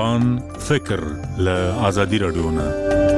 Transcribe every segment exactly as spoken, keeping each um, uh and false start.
ځوان فکر له آزادي رادیو نه.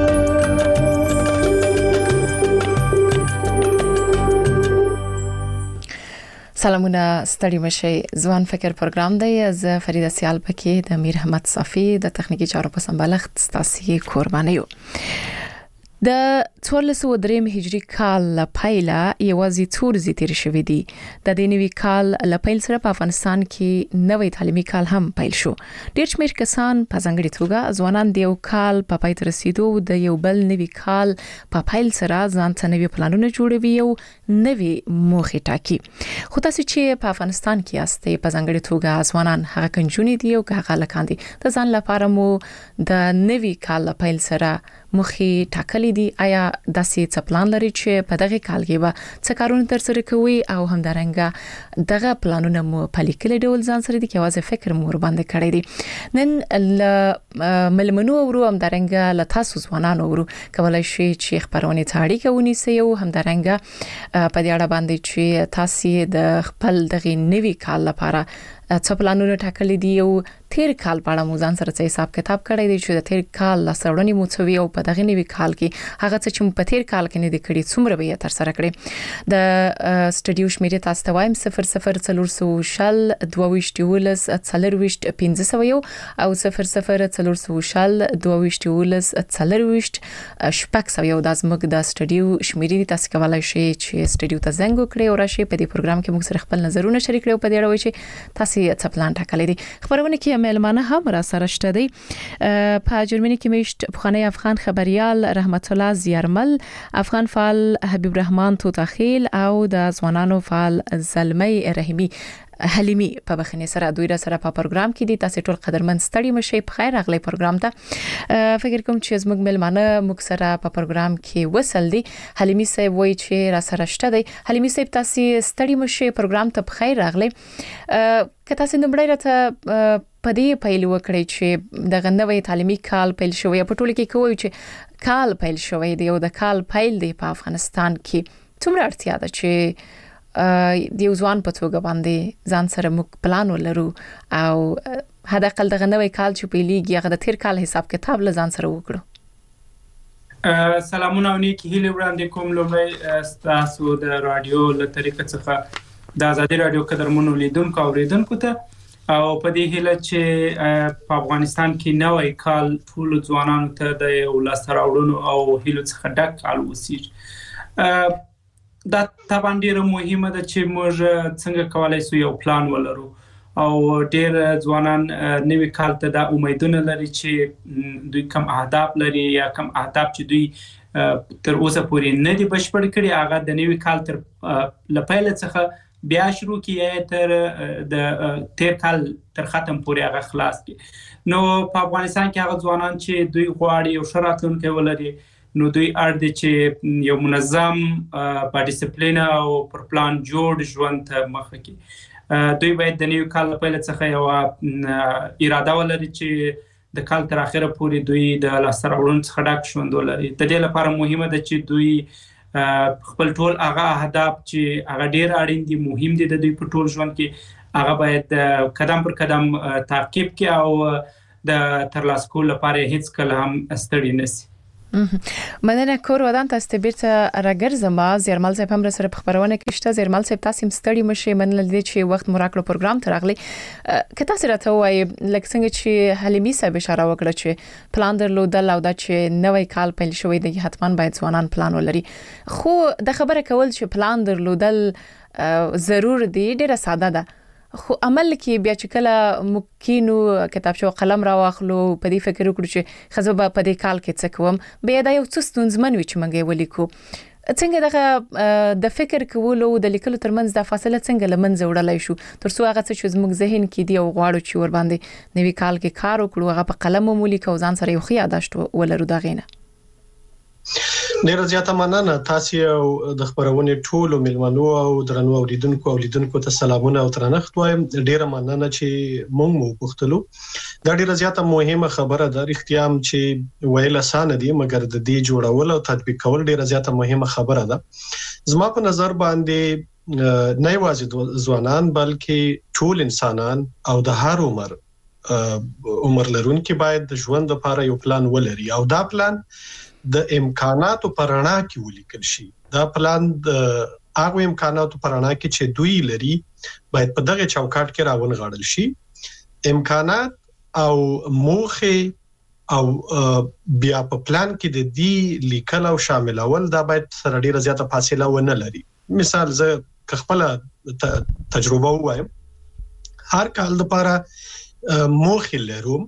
سلامونه، ستړي مشي. ځوان فکر پروګرام دی. زه فریده سیال پکې د امیر احمد صافي د تخنیکی چارو په سمبالښت ستاسو قرباني یو. د څوارلس سوه درې هجري کال لپاره یوازې څو ورځې تیر شوې دي. د دې نوي کال لپاره سره په افغانستان کې نوې تعلیمي کال هم پیل شو. ډېر شمېر کسان په ځانګړي توګه ځوانان د یو کال په پای ته رسیدو د یو بل نوي کال په پیل سره ځان ته نوي پلانونه جوړوي او نوي موخې ټاکي. خو تاسو چې په افغانستان کې یاستئ، په ځانګړي توګه ځوانان هغه کنجونې دي او هغه لکان دي، د ځان لپاره مو د نوي کال لپاره سره مخې ټاکلي دي. آیا داسې څه پلان لري چې په دغه کال کې به څه کارونه ترسره کوي او همدارنګه دغه پلانونه مو په لیکلي ډول ځان سره دي کې واځي فکر مو ور باندې کړی دي؟ نن ملمنو ورو همدارنګه له تاسو ځوانانو ورو کولای شي چې خبرونه تاړي کوي سي او همدارنګه په دې اړه باندې چې تاسو د خپل دغه نوي کال لپاره څه پلانونه ټاکلي دي او تیر کال په اړه مو ځان سره څه حساب کتاب کړی دی چې د تیر کال لاسوړنې مو څوي او په دغه نوي کال کې هغه څه چې په تیر کال کې نه دي کړی څومره به تر سره کړی. د سټډیو شمیرې تاسو ته وایم صفر صفر څلور سوه شل دوه ویشت یولس څلور ویشت پنځه سوه یو او صفر صفر څلور سوه شل دوه ویشت یولس څلور ویشت شپږ سوه یو. د زموږ د سټډیو شمیرې تاسو کولای شئ چې سټډیو ته زنګ وکړئ او راشي په دې پروګرام کې موږ سره خپل نظرونه شریک کړو په دې اړه چې تاسو څه پلان ټاکلي دي. خبرونه کې مېلمانه هم را سره شته دي. په جرمني کې میشت بخانه افغان خبريال رحمت الله زیارمل، افغان فعال حبیب رحمان توتاخیل او د ځوانانو فعال زلمی رحیمی حلیمی په بخنه سره دوی را سره په پروګرام کې دي. تاسو ټول قدرمن ستړي مشي، په خیر راغلی پروګرام ته. فکر کوم چې زموږ ملمانه موږ سره په پروګرام کې وصل دي. حلیمی صاحب وایي چې را سره شته دي. حلیمی صاحب تاسو ستړي مشي، پروګرام ته په خیر راغلی. که تاسو نمبر راته په دې پیل وکړئ چې د غنوي تعلیمي کال پیل شوی په ټول کې کوی چې کال پیل شوی دی او د کال پیل دی په افغانستان کې څومره اړتیا ده چې د یو ځوان په توګه باندې ځان سره موږ پلان ولرو او هدا قل دغه نوې کال چې پیلېږي هغه د تیر کال حساب کتاب له ځان سره وکړو. سلامونه او نیکی هیله وړاندې کوم. لومړی تاسو د رادیو له طریقې څخه د آزادي رادیو قدرمنو لیدونکو او اوریدونکو ته او په دې هیله چې په افغانستان کې نوې کال ټول ځوانانو ته د یو لاسته راوړنو او هیلو څخه ډک کال وسیږي. دا طبعا ډیره مهمه ده چې موږ څنګه کولای شو یو پلان ولرو او ډیر ځوانان نوې کال ته د امیدونه لري چې دوی کوم اهداف لري یا کوم اهداف چې دوی تر اوسه پورې نه دي بشپړ کړي هغه د نوې کال تر لپاره څخه بیا شروع کیه تر د تیر کال تر ختم پورې هغه خلاص کی. نو په افغانستان کې هغه ځوانان چې دوی غواړي یو شراتونکو ولري نو دوی اړ دي چې یو منظم په ډیسپلین او پر پلان جوړ ژوند ته مخه کی. دوی باید د نیو کال په لڅ څخه یو اراده ولري چې د کال تر اخره پورې دوی د لاسته راوړنو څخه ډک ژوند ولري. د دې لپاره مهمه ده چې دوی خپل ټول هغه اهداف چې هغه ډیر اړین دي مهم دي د دوی په ټول ژوند کې هغه باید قدم پر قدم تعقیب کړي او د ترلاسه کولو لپاره هیڅ کله هم ستړي نشي. مننه کور ودان تاسو بیرته راګرځم. زیرمل صاحب هم سره په خبرونه کې شته. زیرمل صاحب تاسو ستړي مشي، منل دي چې وخت مراکړو پروګرام ته راغلی. که تاسو راته وایي لکه څنګه چې حلیمی صاحب اشاره وکړه چې پلان درلودل او دا چې نوې کال پیل شوی دی حتمان باید ځوانان پلان ولري. خو د خبره کول چې پلان درلودل ضرور دی ډیره ساده ده، خو عمل کې بیا چې کله ممکنو کتابچه او قلم را واخلو په دې فکر وکړو چې خزه به په دې کال کې څه کوم، بیا دا یو څه ستونزمن وي چې موږ ولیکو. څنګه دغه د فکر کولو د لیکلو ترمنځ د فاصله څنګه لمنځه وړلای شو ترڅو هغه څه چې زموږ ذهن کې دی او غواړو چې ور باندې نوي کال کې کار وکړو هغه په قلم مو لیکو ځان سره یو خیا داشت ولرو دا غینه. ډیر زیاته مننه. تاسو او د خبرونه ټولو ملمنو او درنو اوریدونکو او لیدونکو ته سلامونه او ترنښت وایم. ډیر مننه چې مونږ مو پوښتلو. دا ډیر زیاته مهمه خبره ده. رښتیا هم چې ویل آسان دي مګر د دې جوړول او تطبیق کول ډیر زیاته مهمه خبره ده. زما په نظر باندې نه یوازې ځوانان بلکې ټول انسانان او د هر عمر عمر لرونکي باید د ژوند لپاره یو پلان ولري او دا پلان د امکاناتو پرانا کې ولیکل شي. دا پلان د هغه امکاناتو پرانا کې چې دوی لري باید په دغه چوکاټ کې راونغاړل شي. امکانات او موخه او بیا په پلان کې د دې لیکل او شاملول دا باید سره ډیره زیاته فاصله ونه لري. مثال زه خپل تجربه وایم، هر کال لپاره موخه لرم.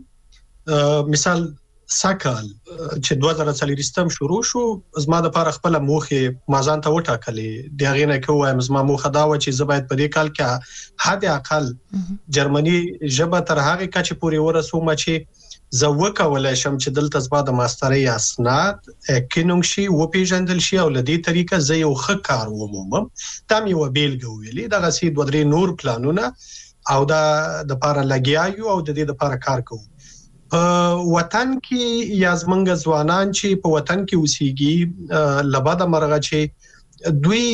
مثال سکال چې دوه زره څلورم شروع شو، زما د لپاره خپل موخه مازان ته وټاکلې. د هغې نه کوم زما موخه دا و چې زه باید په دې کال کې حد اقل جرمني ژبه تر هغه کچې پورې ورسوم چې زه وکولای شم چې دلته زما د ماسترۍ اسناد کینونګ شي او پیژندل شي او لدی طریقه زه یو ښه کار ومومم. دا مې و بیلګه ویلې. دغه سي دوه درې نور پلانونه او دا د لپاره لګیایو او د دې لپاره کار کوو. په وطن کې یا زمونږ ځوانان چې په وطن کې اوسېږي لباده مرغه چې دوی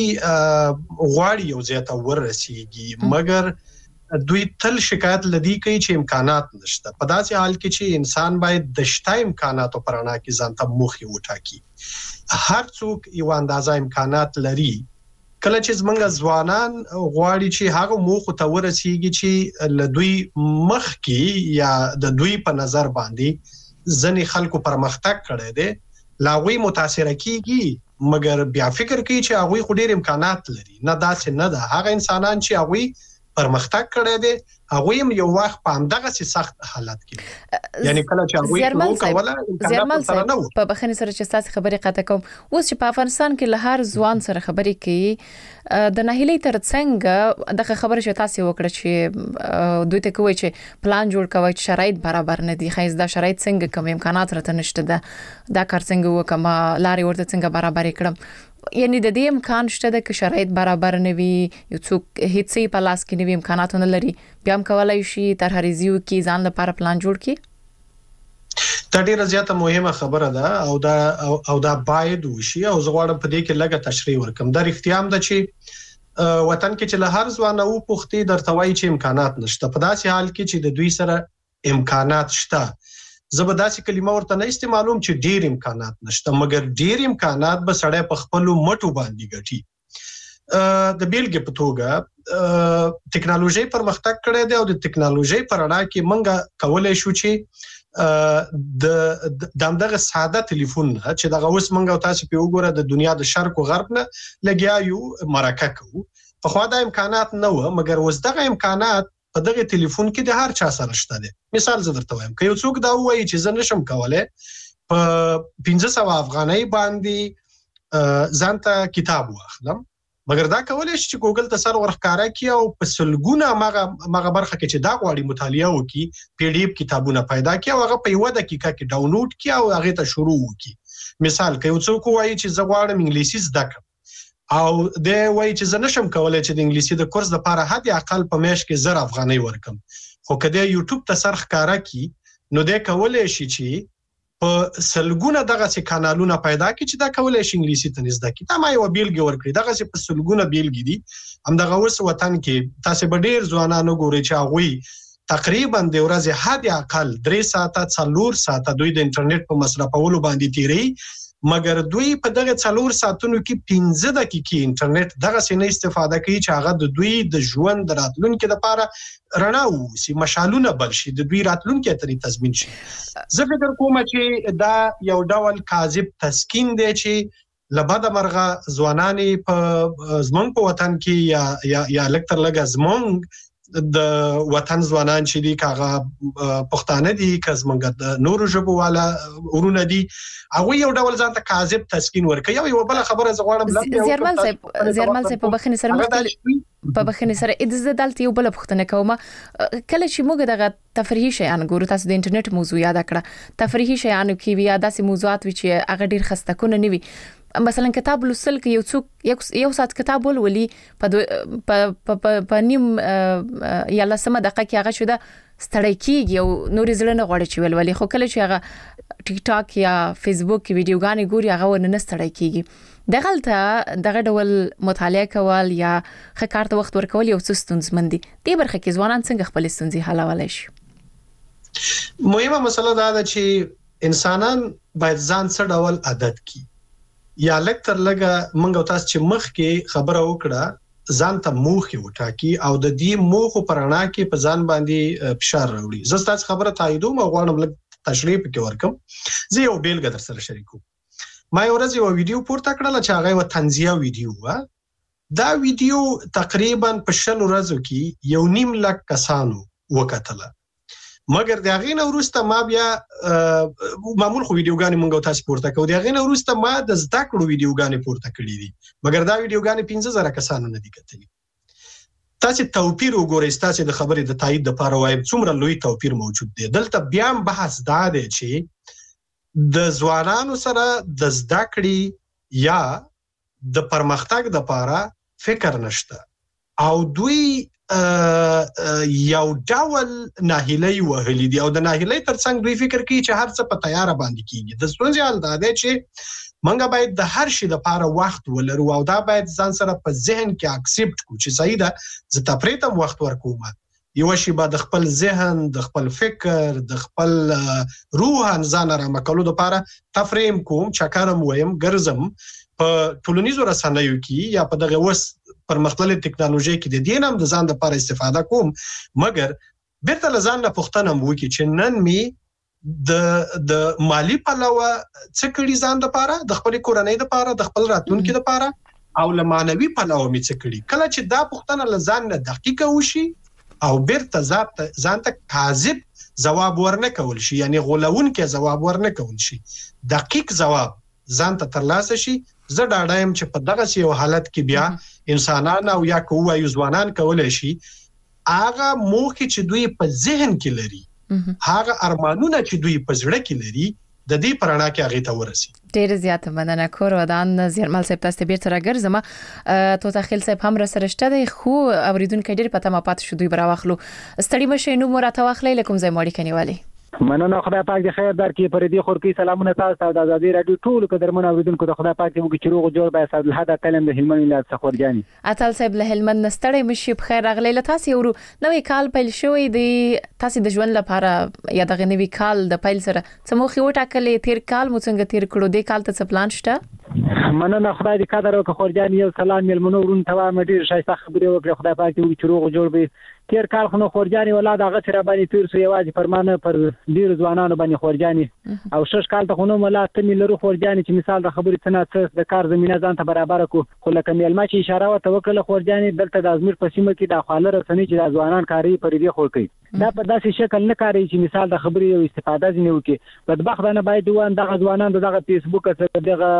غواړي یو ځای ته ورسېږي، مګر دوی تل شکایت لدی کوي چې امکانات نشته. په داسې حال کې چې انسان باید د شته امکاناتو پرانا کې ځان ته موخه وټاکي. هر څوک یو اندازه امکانات لري. کله چې زمونږ ځوانان غواړي چې هغه موخه ته ورسېږي چې لدوی مخ کې یا د دوی په نظر باندې ځنې خلکو پرمختګ کړی دی، لاغوی متاثر کیږي، مګر بیا فکر کوي چې هغه خو ډیر امکانات لري. نه داسې نه ده. هغه انسانان چې هغه پرمختګ کړی دی هغه هم یو وخت په همدغه سخت حالت کې، یعنی کله چې هغه وکوله امکانات سره نه و. په بخښنې سره چې تاسو خبرې قطع کوم، اوس چې په افغانستان کې له هر ځوان سره خبرې کوي د ناهیلۍ ترڅنګ دغه خبره چې تاسو وکړه چې دوی ته کوي چې پلان جوړ کوي چې شرایط برابر نه دي، خایز دا شرایط څنګه کوم امکانات راته نشته ده، دا کار څنګه وکم، لارې ورته څنګه برابر کړم. یعنی د دې امکان شته د ک شرایط برابر نه وي، یو څوک هیڅ په لاس کې نه وي، امکانات نه لري، بیا هم کولای شي تر هریزیو کې ځان لپاره پلان جوړ کړي. دا ډیره زیاته مهمه خبره ده او دا او دا باید وشي. او زه غواړم په دې کې لږه تشریح ورکم. دا اختیام ده چې وطن کې چې له هر ځوان او پوښتې درته وایي چې امکانات نشته. په داسې حال کې چې د دوی سره امکانات شته، زبرداسي کلمه ورته نه استعمالوم چې ډیر امکانات نشته، مګر ډیر امکانات به سړی په خپل مټو باندې ګټي. د بیلګې په توګه ټیکنالوژي پرمختګ کړی دی او د ټیکنالوژي په رڼا کې موږ کولای شو چې د دغه ساده ټلیفون چې دغه اوس موږ تاسو په وګوره د دنیا د شرق او غرب نه لګیایو مرکه کوو. په خوا د امکانات نه و، مګر اوس دغه امکانات په دغه ټلیفون کې د هر چا سره شته دي. مثال زه درته وایم، که یو څوک دا وایي چې زه نشم کولای په پنځه سوه افغانۍ باندې ځان ته کتاب واخلم، مګر دا کولای شي چې ګوګل ته سر ورښکاره کړي او په سلګونه مغه مغه برخه کې چې دا غواړي مطالعه وکړي، پی ډی اف کتابونه پیدا کړي او هغه په یو دقیقه کې ډاونلوډ کړي او هغه ته شروع وکړي. مثال که یو څوک وایي چې زه غواړم انګلیسي زده کړم او د وایي چې زه نشم کولای چې د انګلیسي د کورس لپاره حد اقل په میاشت کې زر افغانۍ ورکم، خو کله یوټیوب ته سر ښکارا کی نو د کولای شي چې په سلګونه دغه سي کانالونه پیدا کړي چې دا کولای شي انګلیسي ته زده کړي. دا ما یو بیلګه ورکړي. دغه سي په سلګونه بیلګې دي. هم دغه اوس وطن کې تاسو به ډیر ځوانانو ګوري چې هغه تقریبا د ورځې حد اقل درې ساعته څلور ساعته دوی د انټرنیټ په مصرفولو باندې تیری، مګر دوی په دغه څلور ساعتونو کې پنځه دقیقې انټرنیټ دغه سینې استفاده کوي چې هغه د دوی د ژوند راتلونکو لپاره رڼا وسی، مشالونه بل شي، د دوی راتلونکو ته تضمین شي. زه فکر کوم چې دا یو ډول کاذب تسکین دی چې لباده مرغه ځوانانې په زمونږ په وطن کې یا یا یا لکتر لګه زمونږ د وطن ځوانان چې دي کاغه پښتانه دي کزمنګ د نورو ژبو والا ورونه دي، هغه یو ډول ځان ته کاذب تسکین ورکوي. یو بل خبره زه غواړم لکه زیرمل صاحب زیرمل صاحب په بخښنې سره مخکې په بخښنې سره اې د دالت یو بل پښتنه کومه کله چې موږ دغه تفریحي شیان ګورو، تاسو د انټرنیټ موضوع یاد کړه، تفریحي شیان کې بیا داسې موضوعات وي چې هغه ډیر خسته کونه نه وي. مثلا کتاب لوستل کې یو څوک یو ساعت کتاب ولولي په په په نیم یا لسمه دقیقه کې هغه شوه ستړی کیږي او نورې زړه نه غواړي چې ولولي، خو کله چې هغه ټیک ټاک یا فیسبوک کې ویډیوګانې ګوري هغه ونه ستړی کیږي. دغلته دغه ډول مطالعه کول یا ښه کار ته وخت ورکول یو څه ستونزمن دي. دې برخه کې ځوانان څنګه خپل ستونزې حلولای شي؟ مهمه مسله دا ده چې انسانان باید ځان څه ډول عادت کی یا لکتر لګه منګو تاسو چې مخ کې خبره وکړه ځان ته موخه وټاکی او د دې موخو پرانا کې په ځان باندې فشار راوړي. زه تاسو خبره تاییدوم او غواړم لږ تشریح پکې ورکم. زه یو بیلګه در سره شریکوم. ما یو ورځ یو ویډیو پورته کړل چې هغه و تنزیه ویډیو و. دا ویډیو تقریبا په شل ورځو کې یو نیم لک کسانو وکتله. مګر د هغې نه وروسته ما بیا معمول خو ویډیوګانې مونږ تاسو پورته کوو، د هغې نه وروسته ما د زده کړو ویډیوګانې پورته کړي دي، مګر دا ویډیوګانې پنځه زره کسانو نه دي کتلي. تاسو توپیر وګورئ، تاسو د خبرې د تایید لپاره وایم څومره لوی توپیر موجود دی. دلته بیا هم بحث دا دی چې د ځوانانو سره د زده کړې یا د پرمختګ لپاره فکر نشته او دوی یو ډول ناهیلي وهلي دي او د ناهیلي ترڅنګ دوی فکر کوي چې هر څه په تیار باندې کیږي. د ستونزې حل دا دی چې منګه باید د هر شي لپاره وخت ولرو او دا باید ځان سره په ذهن کې اکسپټ کو چې صحیح ده زه تفریطم وخت ورکوم. یو شی به د خپل ذهن، د خپل فکر، د خپل روح ځان را مکلو لپاره تفریم کوم، چکرم ویم، ګرځم په ټولنیزو رسنیو کې یا په دغه وس پرمختللې ټکنالوژي کې د دې نام د ځان لپاره استفاده کوم. مګر بیرته لزان نه پښتنه مو کې چې نن می د د مالی پلوه څه کړي ځان لپاره، د خپل کورنۍ لپاره، د خپل راتلونکي لپاره او له مانوي پلوه می څه کړي. کله چې دا پښتنه لزان نه دقیقه وشي او بیرته ځان ته کاذب جواب ورنه کول شي، یعنی غولون کې جواب ورنه کول شي، دقیق جواب ځان ته ترلاسه شي، زه ډاډایم چې په دغه یو حالت کې بیا انسانان او یا کوه ځوانان کولای شي هغه موخه چې دوی په ذهن کې لري، هغه ارمانونه چې دوی په زړه کې لري، د دې پرانا کې هغه ته ورسي. ډیر زیات مننه کور ودان زیرمل صاحب تاسو بیرته راګرځم. تو تخیل صاحب هم را سره شته دی خو اوریدونکو ډیر پته ما پات شو دوی براوخلو ستړي مشه نو مرته واخلې لکم زې ماړي کنيوالي. مننه، خدای پاک دې خیر درکړي. پر دې خورکی سلامونه تاسو ته د ازادي رادیو ټول قدرمن اوریدونکو ته خدای پاک دې وکړي چې روغ جوړ به اسد الحد کلم د هلمند ولایت څخه ورجاني. اتل صاحب له هلمند نستړی مشي په خیر راغلی. له تاسو ورو نوې کال پیل شوی دی، تاسو د ژوند لپاره یا د نوې کال د پیل سره سموخي وټاکلې تیر کال مو څنګه تیر کړو، د کال ته څه پلان شته؟ مننه، خدای دې قدر وکړي. خورجاني یو سلام ملمنو ورون ته ما ډیر شایسته خبرې وکړي. خدای پاک دې وکړي چې روغ جوړ به تیر کال خو نو خورجاني ولادت هغه سره باندې تیر سو یوازې فرمانه پر ډیر ځوانانو باندې خورجاني او شش کال ته خو نو ملات تمی لرو خورجاني چې مثال د خبرې څنګه د کار زمينه ځان ته برابر کو. خو لکه میلما چې اشاره وته وکړه خورجاني دلته د ازمیر په سیمه کې د خاله رسنۍ چې د ځوانان کاری پر دې خور کوي، دا په داسې شکل نه کاری چې مثال د خبرې یو استفاده ځنه وکي. بدبختانه باید وان دغه ځوانان دغه فیسبوک څخه دغه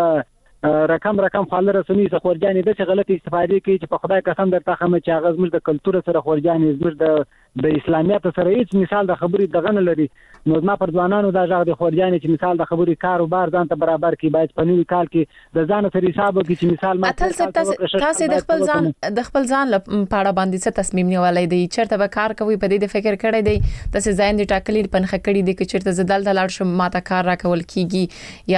رقم رقم خاله رسنۍ څخه خورجاني د څه غلطي استفاده کوي چې په خدای قسم درته خمه چې هغه زموږ د کلچر سره خورجاني زموږ د د اسلامیت سره هیڅ مثال د خبرې دغه نه لري. نو ما پر ځوانانو دا ځاګ د خورجاني چې مثال د خبرې کاروبار ځان ته برابر کی باید په نوې کال کې د ځان سره حساب وکړي چې مثال ما تاسو د خپل ځان د خپل ځان لپاره باندې څه تصمیم نیولای دی، چیرته به کار کوي په دې د فکر کړی دی، تاسو ځان دې ټاکلې پنځه کړی دی چې چیرته زدل دلار شم ماته کار راکول کیږي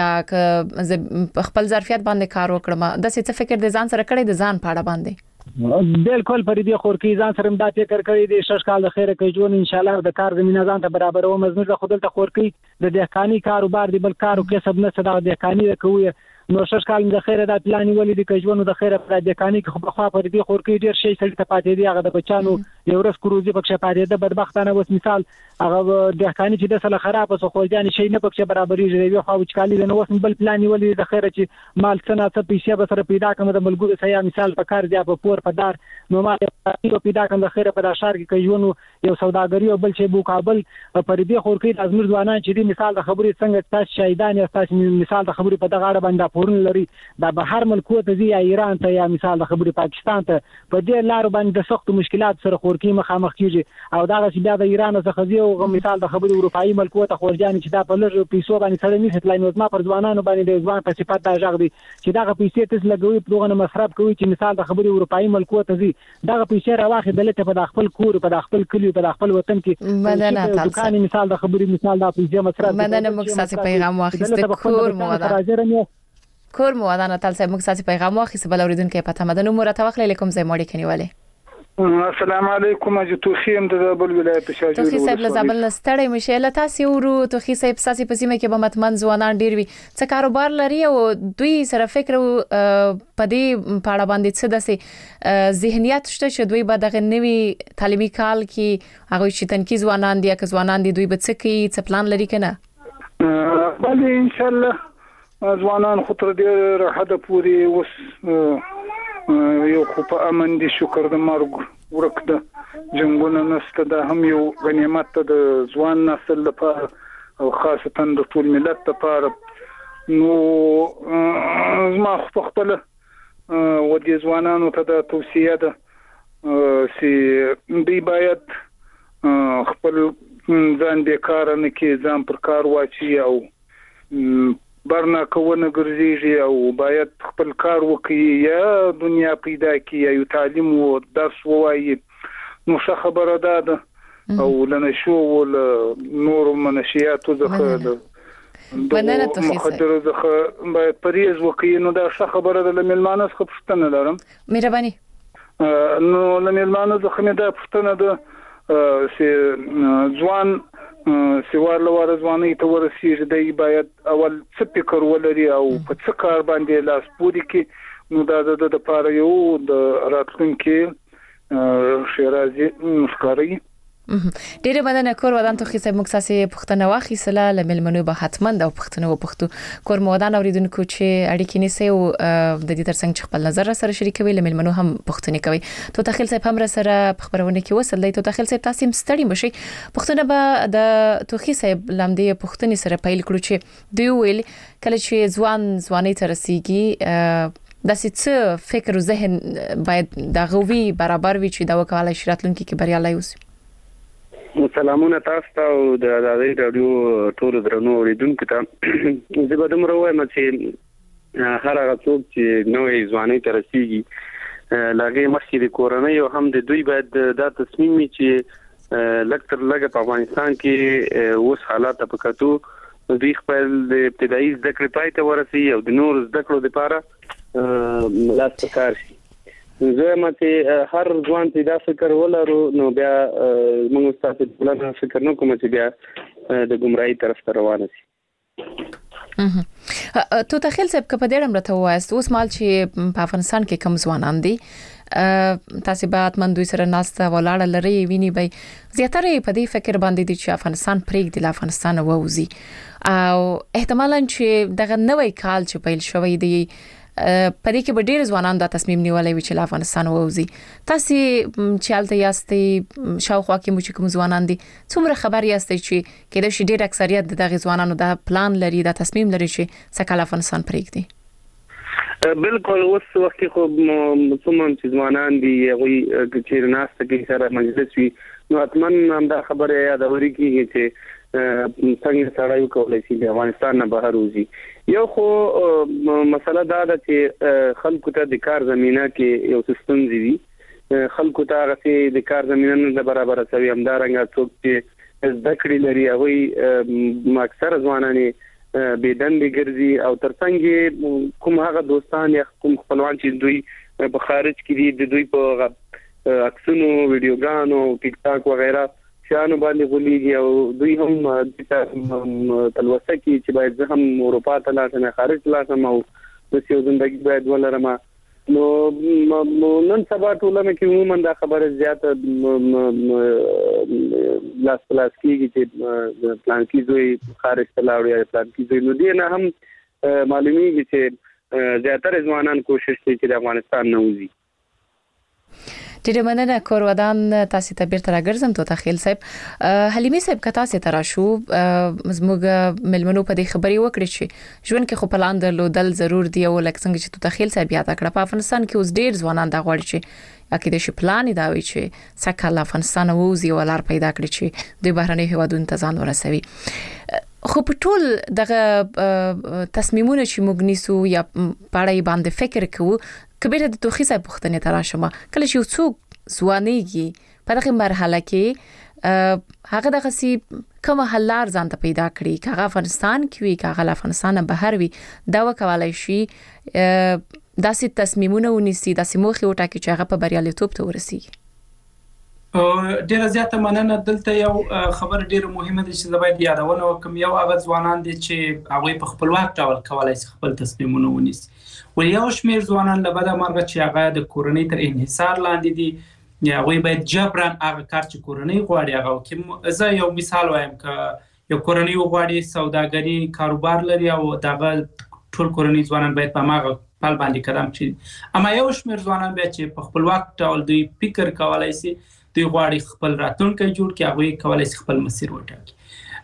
یا خپل ظرفیت باندې کار وکړم، د څه فکر د ځان سره کړی د ځان پاړه باندې؟ بالکل پر دې خور کې ځان سره مدا فکر کړی دی شش کال د خیره کې جوړ ان شاء الله د کار زمينه ځان ته برابر او مزمن د خپل ته خور کې د دهقانی کاروبار دی بل کارو کسب نه صدا دهقانی کوي. نو شش کال د خیره د پلان ولې د کژونو د خیره پر دهقانی کې خو خو پر دې خور کې ډیر شي سړی ته پاتې دی هغه د بچانو یو ورځ کروزي پکښه پاتې ده بدبختانه وس مثال هغه دهقانی چې د سره خراب اوسه خو ځان شي نه پکښه برابرې ژوي خو وچکالي نه وس بل پلان ولې د خیره چې مال څنګه څه پیسې به سره پیدا کوم د ملګرو سیا مثال په کار دی په پور په دار نو ما یو پیدا کوم د خیره په شهر کې کژونو یو سوداګری او بل شی بو کابل پر دې خور کې د ازمیر ځوانان چې مثال د خبرې څنګه تاسو شهیدان یا تاسو مثال د خبرې په دغه اړه باندې پورن لري دا به هر ملک ته دی یا ایران ته یا مثال د خبرې پاکستان ته په دې لار باندې د سخت مشکلات سره خورکی مخامخ کیږي او دا چې بیا د ایران څخه دی او مثال د خبرې اروپאי ملک ته خورجاني چې دا په لږ پیسو باندې سره نه ستلای نو ما پر ځوانانو باندې د ځوان په صفات دا ژغ دي چې دا پیسې تاسو لګوي په دغه مصرف کوي چې مثال د خبرې اروپאי ملک ته دی دا پیسې راوخه دلته په خپل کور په خپل کلی په خپل وطن کې مدنه تاسو مثال د خبرې مثال د پیسې مصرف مدنه مکساسي پیغام واخیسته کور مو کور مو ودان تل سه موږ ساسي پیغام واخیسته بل اوریدونکو په تمدن امور ته وخت لیکم زې ماړي کنيواله السلام علیکم اجي توخیم د زابل ولایت شاجور توخی صاحب له زابل ستړی مشه له تاسو ورو توخی صاحب ساسي په سیمه کې به متمن ځوانان ډیر وي څه کاروبار لري او دوی سره فکر پدې پاړه باندې څه دسه ذهنیت شته چې دوی به دغه نوي تعلیمي کال کې هغه چې تنکي ځوانان دي که ځوانان دي دوی به څه کوي څه پلان لري کنه بله ان شاء الله ځوانان خو تر دې حد پورې وس یو خو په امن دي شکر د مرګ ورکده جنگونه نسته د هم یو غنیمت د ځوان نسل لپاره او خاصتا د ټول ملت لپاره نو ما خپل و دي ځوانانو ته د توصیه ده چې دوی باید خپل ځان بیکار نه کې ځان پر کار واچي او برنا کوونه ګرځيږي او باید خپل کار وکړي یا دنیا پیدا کړي یو تعلیم او درس ووایي نو څه خبره ده او لنه شو ول نور منشياتو ځخه مننه توخی مخدر ځخه باید پریز وکړي نو دا څه خبره ده لملمانه څخه پښتنه لرم مهرباني نو لملمانه ځخه مې دا پښتنه ده چې ځوان سوار لوار ځواني ته ورسیږي دی باید اول څه فکر ولري او په څه کار باندې لاس پوري کې نو دا د د لپاره یو د راتلونکي شیرازي مشکاري ډیره مننه کور ودان توخی صاحب مکساسي پښتنه واخی سلا لملمنو به حتما د پښتنو او پښتو کور مودان اوریدونکو چې اړیکې نيسي او د دې ترڅنګ چې خپل نظر سره شریکوي لملمنو هم پښتني کوي تو تخیل صاحب هم سره خبرونه کې وصل دی تو تخیل صاحب تاسو ستړي مشي پښتنه به د توخی صاحب لامدې پښتني سره پیل کړو چې دوی ویل کله چې ځوان ځواني تر رسیږي د څه فکر او ذهن باید د غوي برابر وي چې دا وکاله شراتلونکو کې بریالي اوسي سلامونه تاسو ته او د آزادۍ رادیو ټول درنو اوریدونکو ته زه به دومره وایم چې هر هغه څوک چې نوې ځواني ته رسیږي لاګي مخکې د کورونای او هم د دوی باید دا تصمیم وي چې لکتر لګه په افغانستان کې اوس حالات په کتو دوی خپل د ابتدایي زده کړې پای ته ورسي او د نور زده کړو لپاره لاس پکار شي زه مته هر ځوان چې دا فکر ولرو نو بیا موږ تاسو ته فکر نه کوم چې بیا د ګمراهي طرف ته روان شي تو تخیل صاحب کپه ډېر مرته وایست اوس مال چې په افغانستان کې کم ځوانان دي تاسو به اتمن دوی سره ناسته ولاړه لري ویني به زیاتره په دې فکر باندې دي چې افغانستان پرېږدي د افغانستان ووزي او احتمالاً چې دغه نوې کال چې پیل شوی دی په دې کې به ډېر ځوانان دا تصمیم نیولای وي چې له افغانستان ووزي تاسو چې حالت یاستئ شاوخوا کې مو چې کوم ځوانان دي څومره خبر یاستئ چې کله شي ډېر اکثریت دغه ځوانانو دا پلان لري دا تصمیم لري چې څنګه افغانستان پرېږدي بالکل اوس وخت خو څومره چې ځوانان دي وي چې ناسته کې سره مجلس وي نو اتمن هم دا خبره یادوري کیږي چې څنګه سړیو کولای شي د افغانستان نه بهر وځي یو خو مسله دا ده چې خلکو ته د کار زمينه کې یو سیستم دی خلکو ته غسي د کار زمينه نه برابر شوی همدارنګه څوک چې زده کړې لري هغه اکثر ځوانان بيدند ګرځي او ترڅنګ کوم هغه دوستان یا کوم خپلوان چې دوی په خارج کې دي د دوی په عکسونو ویډیوګانو ټیک ټاک وغیرہ شانو باندې غولېږي او دوی هم تلوسه کې چې باید زه هم اروپا ته لاړم خارج لاړم او د سیو ژوندۍ باید ولرم نو نن سبا ټولنه کې عموما دا خبره زیاته لاس پلاس کېږي چې پلان کې دوی خارج ته لاړ یا پلان کې دوی نو دی نه هم معلومیږي چې زیاتره ځوانان کوشش کوي چې د افغانستان نه وځي ډېر مننه کور ودان تاسو ته بیرته راګرځم تو تخیل صاحب حلیمي صاحب کتا سي ترا شو زموږ ملمنو په دې خبري وکړي چې ژوند کې خو پلان درلودل ضرور دی او لکه څنګه چې تو تخیل صاحب یاد کړ په افغانستان کې اوس ډېر ځوانان دا غواړي چې اکید شي پلان دی وي چې څنګه افغانستان ووزي او لار پیدا کړي چې د بهرني هوادونو ته ځان ورسوي خو په ټول دغه تصمیمونه چې موږ نیسو یا پړای باندې فکر کوو کبیره د توخی صاحب پختنه تراشمه کله چې څوک ځوانيږي په دغه مرحله کې هغه دغه سي کوم حلار ځان ته پیدا کړی کاغه افغانستان کې وی کاغه افغانستان بهر وی دا وکولای شي داسې تصمیمونه ونیسي داسې موخه وټاکي چې هغه په بریالیتوب ته ورسیږي ډیره زیاته مننه. دلته یو خبر ډیره مهمه ده چې زه باید یادونه وکم. یو هغه ځوانان دي چې هغه په خپلواک ډول کولای شي خپل تصمیمونه ونیسي، ول یو شمیر ځوانان له بده مرغه چې هغه د کورنۍ تر انحصار لاندې دي، یا هغه باید جبران هغه کار چې کورنۍ غواړي هغه کوي. زه یو مثال وایم که یو کورنۍ غواړي سوداګري کاروبار لري او دغه ټول کورنۍ ځوانان باید په ماغه پال باندې قدم کړي، اما یو شمیر ځوانان بیا چې په خپلواک ډول دوی فکر کولای شي، دوی غواړي خپل راتلونکی جوړ کړي، هغه کولای شي خپل مسیر وټاکي.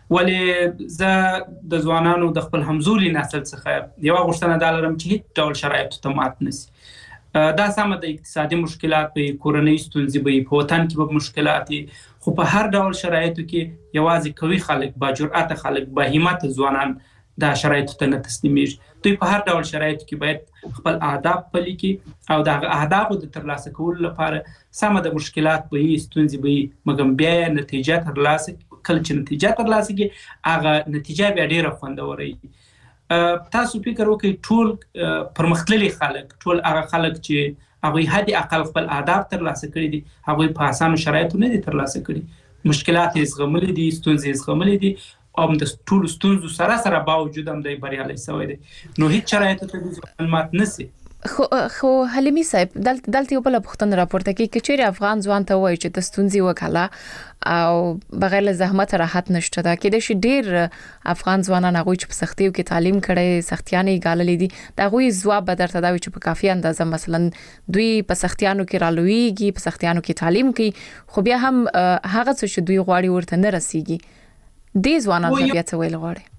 ولې زه د ځوانانو د خپل همزولي نسل څخه یو غوښتنه دا لرم چې هیڅ ډول شرایطو ته مات نشي. دا سمه د اقتصادي مشکلات په کورنۍ ستونزې به په وطن کې به مشکلات، خو په هر ډول شرایطو کې یوازې قوي خلک، با جرأت خلک، با همت ځوانان دا شرایطو ته نه تسلیمیږي. دوی په هر ډول شرایطو کې باید خپل اهداف پلي کړي او د اهدافو د ترلاسه کولو لپاره سمه د مشکلات به ستونزې به مګم بیا نتیجه ترلاسه کله چې نتیجه ترلاسه کړي هغه نتیجه بیا ډیره خوندوره وي. تاسو فکر وکړئ ټول پرمختللي خلک، ټول هغه خلک چې هغه حد اقل خپل اهداف ترلاسه کړي دي، هغه په اسانه شرایطو نه دي ترلاسه کړي، مشکلات یې زغملي دي، ستونزې یې زغملي دي، او د ټول ستونزو سره سره باوجود هم دی بریالي شوی دی. نو هیڅ شرایطو ته د ځوان مات نشي. خو خو حلیمي صاحب دلته دلته یو بل پوښتنه راپورته کوي چې چیرې افغان ځوان ته وایي چې د ستونزې وکاله او بغیر له زحمت راحت نشته، دا کې د شي ډیر افغان ځوانان هغه چې په سختیو کې تعلیم کړي، سختیانې ګاللې دي، دا غوي ځواب به درته دا وي چې په کافي اندازه مثلا دوی په سختیانو کې رالويږي، په سختیانو کې تعلیم کوي، خو بیا هم هغه څه چې دوی غواړي ورته نه رسیږي. دې ځوانان ته بیا څه ویل غواړي؟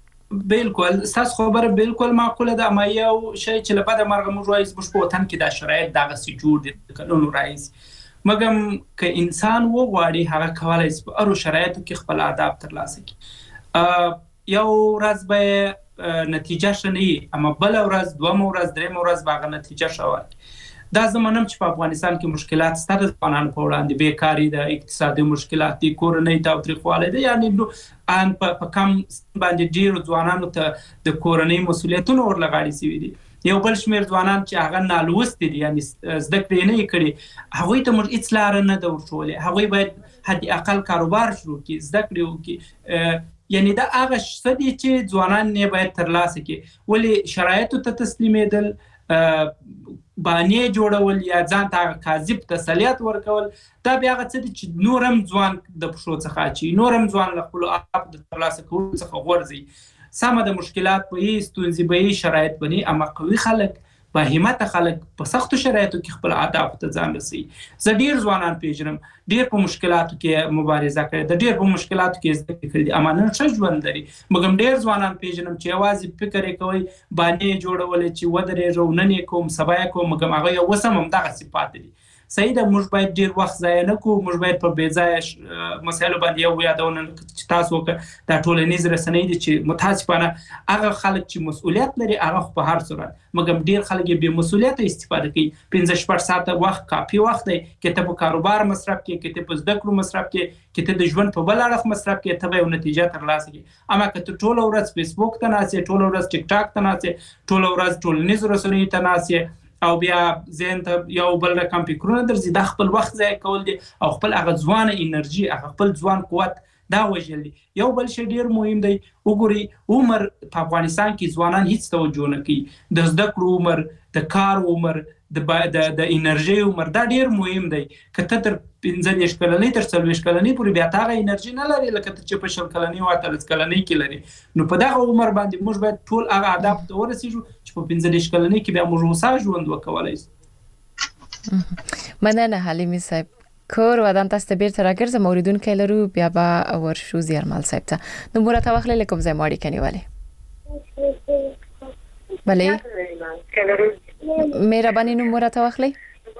بالکل تاسو خبره بالکل معقوله ده، اما یو شی چې له بده مرغه موږ وایو چې په وطن کې دا شرایط دغه سي جوړ دي کلونو راځي، مګم که انسان وغواړي هغه کولای شي په اړو شرایطو کې خپل اهداف ترلاسه کړي. یو ورځ به نتیجه شنی، اما بل ورځ، دوم ورځ، دریم ورځ به نتیجه شوي. دا زمونږ چې په افغانستان کې مشکلات ستاسو ځوانانو په وړاندې بیکاری ده، اقتصادي مشکلات دي، کورنۍ تاوتریخوالی ده، یعنی نو ان په کم باندې ډیر ځوانانو ته د کورنۍ مسولیتونو ورلغاړي سوي دي. یو بل شمیر ځوانان چې هغه نالوست دي، یعنی زده کړې نه کړي، هغه ته موږ هیڅ لار نه دا ورچولې، هغه باید حد اقل کاروبار شروع کړي، زده کړي وکړي. یعنی دا هغه څه دي چې ځوانان نه باید ترلاسه کړي. ولې شرایطو ته تسلیمېدل، باندې جوړول یا ځان ته کاذب تسلیت ورکول، دا بیا هغه څه دي چې نورم ځوان د پښو څخه اچي، نورم ځوان له خپل اهداف د ترلاسه کولو څخه غورځي. سمه د مشکلات په ستونزې به شرایط بني، اما قوي خلک، با همت خلک په سختو شرایطو کې خپل اهداف ته ځان رسي. زه ډیر ځوانان پیژنم ډیر په مشکلاتو کې مبارزه کوي، د ډیر په مشکلاتو کې زده کړې دي، اما نن ښه ژوند لري. مګم ډیر ځوانان پیژنم چې یوازې فکر کوي باندې جوړول چې ودرې رو نن کوم سبا کوم، مګم هغه یو وسم هم دغه صفات دي. صحیح ده، موږ باید ډیر وخت ضایع نه کوو، موږ باید په بې ځایه مسایلو باندې یو یادونه چې تاسو د ټولنیز رسنۍ دي چې متاسفانه هغه خلک چې مسؤلیت لري هغه په هر صورت، مګم ډیر خلک بې مسؤلیت استفاده کوي. پنځه شپږ ساعته وخت کافي وخت دی چې ته په کاروبار مصرف کې، چې ته په زده کړو مصرف کې، چې ته د ژوند په بل اړخ مصرف کې، ته به یو نتیجه ترلاسه کړې. اما که ته ټول ورځ فیسبوک ته ناسې، ټول ورځ ټیک ټاک ته ناسې، ټول ورځ ټولنیز رسنۍ ته ناسې او بیا ذهن ته یو بل رقم فکرونه درځي، دا خپل وخت ضایع کول دي او خپل هغه ځوان انرژي، هغه خپل ځوان قوت دا وژل دي. یو بل شی ډیر مهم دی، وګورئ عمر په افغانستان کې ځوانان هیڅ توجه نه کوي، د زده کړو عمر، د کار عمر، د د د انرژي عمر دا ډیر مهم دی. کته تر پنځه دیرش کلنۍ تر څلوېښت کلنۍ پورې بیا تاغه انرژي نه لري لکه چې په شل کلنۍ او اتلس کلنۍ کې لري. نو په دغه عمر باندې موږ باید ټول هغه اهداف ته ورسیږو چې په پنځه دیرش کلنۍ کې بیا موږ وسه ژوند وکولای شو. مننه حلیمي صاحب. کور ودان تاسو ته بیرته راګرځم، اوریدونکو لرو بیا به ورشو زیرمل صاحب ته. نو مرته واخلې لکم زې ماړي کنيواله. بله مهرباني نو مرته واخلې.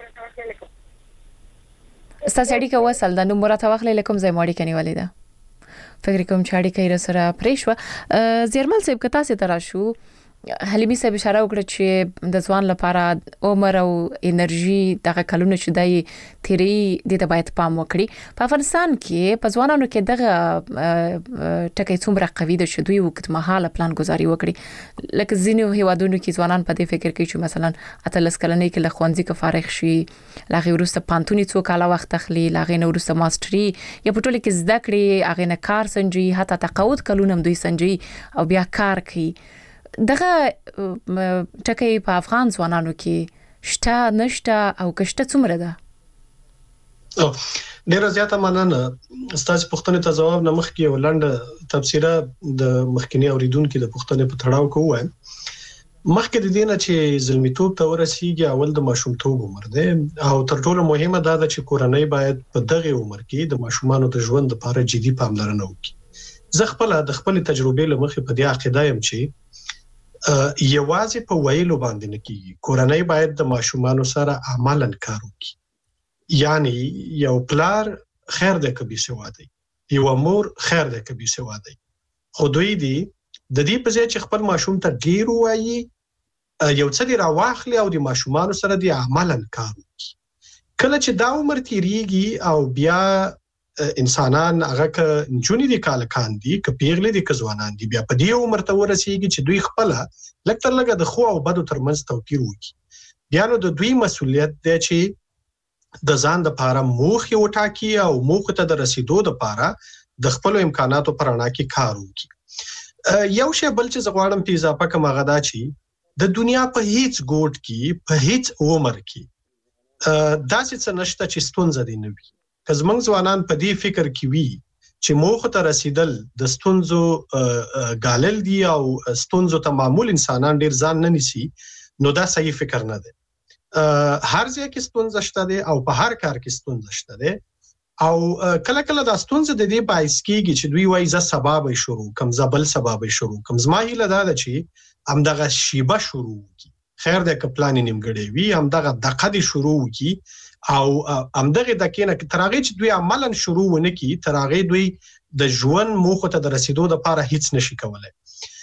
ستاسو اړیکه وصل ده، نو مرته واخلې لکم زې ماړي کنيواله ده. فکر کوم چې اړیکه یې سره پریښو. زیرمل صاحب کتا سي ترا شو حلیمي صاحب اشاره وکړه چې د ځوان لپاره عمر او انرژي دغه کلونه چې دای تیری د باید پام وکړي په افغانستان کې په ځوانانو کې دغه ټکی څومره قوي ده چې دوی وخت مهاله پلان گزاري وکړي لکه ځینو هیوادونو کې ځوانان په دې فکر کوي چې مثلا اتلس کلنې کې له ښوونځي کې فارغ شي لاغي ورسته پانتونی څو کاله وخت اخلي لاغي نو ورسته ماستري یا په ټوله کې زده کړې اغه نه کار سنجي حتی تقاعد کلونه دوی سنجي او بیا کار کوي دغه ټکی په افغان ځوانانو کې شته نشته او کشته څومره ده او ډیره زیاته مننه ستاسو پوښتنې ته ځواب نه مخکې یو لنډه تفسیره د مخکنی اوریدونکو د پوښتنې په تړاو کوم مخکې د دینه چې زلمیتوب ته ورسیږي اول د ماشومتوب عمر دی او تر ټولو مهمه دا ده چې کورنۍ باید په دغه عمر کې د ماشومانو د ژوند لپاره جدي پاملرنه وکړي زه خپل د خپل تجربې لمخې په دې عقیده یم چې یوازې په ویلو باندې نه کیږي کورنۍ باید د ماشومانو سره عملاً کار وکړي یعنی یو پلار خیر ده کبي سوادي یو مور خیر ده کبي سوادي خو دوی دی د دې په ځای چې خپل ماشوم ته ډیر وایي یو څه دی راواخلي او د ماشومانو سره دی عملاً کار وکړي کله چې دا عمر تیریږي او بیا انسانان هغه ک جونی دي کالکان دي ک پیغلې دي ک ځوانان دي بیا په دې عمر ته ورسیږي چې دوی خپل لکتر لګه د خو او بدو ترمنځ توپیر وکړي بیا نو د دوی مسولیت دی چې د ځان د لپاره موخه وټاکي او موخه ته د رسیدو لپاره د خپل امکاناتو پر اړه کې کار وکړي یو شی بل چې زغواړم په اضافه کوم غدا چې د دنیا په هیڅ ګوټ کې په هیڅ عمر کې داسې څه نشته چې ستونزه دي نه وي که زمونږ ځوانان په دې فکر کې وي چې موخه ته رسیدل د ستونزو غالل دي او ستونزو ته معمول انسانان ډیر ځان نه نيسي نو دا صحیح فکر نه دی هر ځای کې ستونزه شته دي او په هر کار کې ستونزه شته دي او کله کله دا ستونزه د دې باعث کیږي چې دوی وایي ز سبب شروع کوم زبل سبب شروع کوم زما هیله دا ده چې هم دغه شیبه شروع کی خیر د کپلان نیمګړی وي هم دغه دقه دي شروع کی او همدغه د کینه ترغه چې دوی عملاً شروع ونه کی ترغه دوی د ژوند موخه ته د رسیدو لپاره هیڅ نشي کولای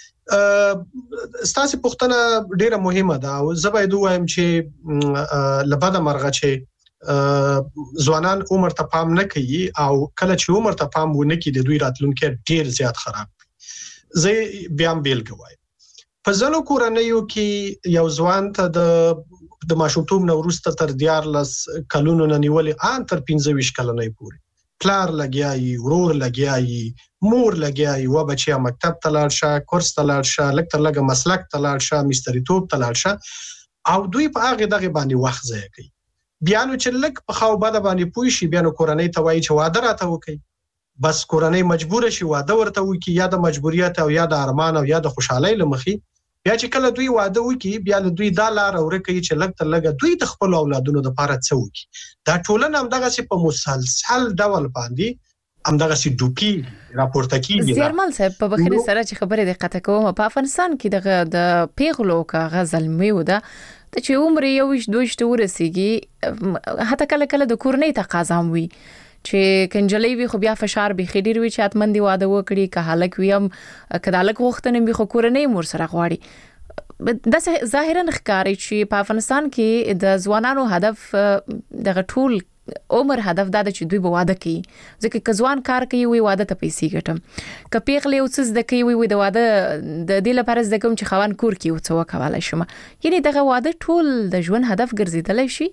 ستاسو پوښتنه ډیره مهمه ده او زه باید وایم چې لباده مرغه چې ځوانان عمر ته پام نه کوي او کله چې عمر ته پام ونه کوي د دوی راتلونکي ډیر زیات خراب زه بیا هم بیل کوم په ځینو کورنیو کې یو ځوان ته د د ماشومتوب نو وروسته تر دیارلس کلونو نه نیولې ان تر پنځه ویشت کلنې پورې پلار لګیایي ورور لګیایي مور لګیایي و بچیا مکتب ته لاړ شه کورس ته لاړ شه لکه لګه مسلک ته لاړ شه مستریتوب ته لاړ شه او دوی په هغه دغه باندې وخت ضایع کوي بیا نو چې لک په خو بده باندې پوي شي بیا نو کورنۍ ته وایي چې واده راته وکي بس کورنۍ مجبور شي واده ورته وکي یا د مجبوریت او یا د ارمان او یا د خوشحالۍ لمخي بیا چې کله دوی واده وکي بیا دوی دا لار اورکي چې لګ تر لګ دوی د خپل اولادونو د لپاره څه وکي دا ټولنه هم دغه سي په مسلسل ډول باندې هم دغه سي ډوکی راپورته کیږي زیرمل صاحب په بخیر سره چې خبره د قطه کوم په افغانستان کې دغه د پیغلو کا غزل میوده ته چې عمر یو ویش دویشت ورسیږي حتی کله کله د کورنۍ تقاضا وي چې کنجلې وي خو بیا فشار به خډیر وي چې اتمن دی واده وکړي که حالک ویم کدالک وختنه به خو کورنۍ مور سره غواړي د ظاهرا ښکاری چې په افغانستان کې د ځوانانو هدف د غټول عمر هدف دا چې دوی به واده کوي ځکه که ځوان کار کوي وي واده ته پیسې ګټم که پیغلې او څه د کوي وي د واده د دې لپاره د کوم چې خوان کور کې او څه وکولای شم یعنی دغه واده ټول د ژوند هدف ګرځیدل شي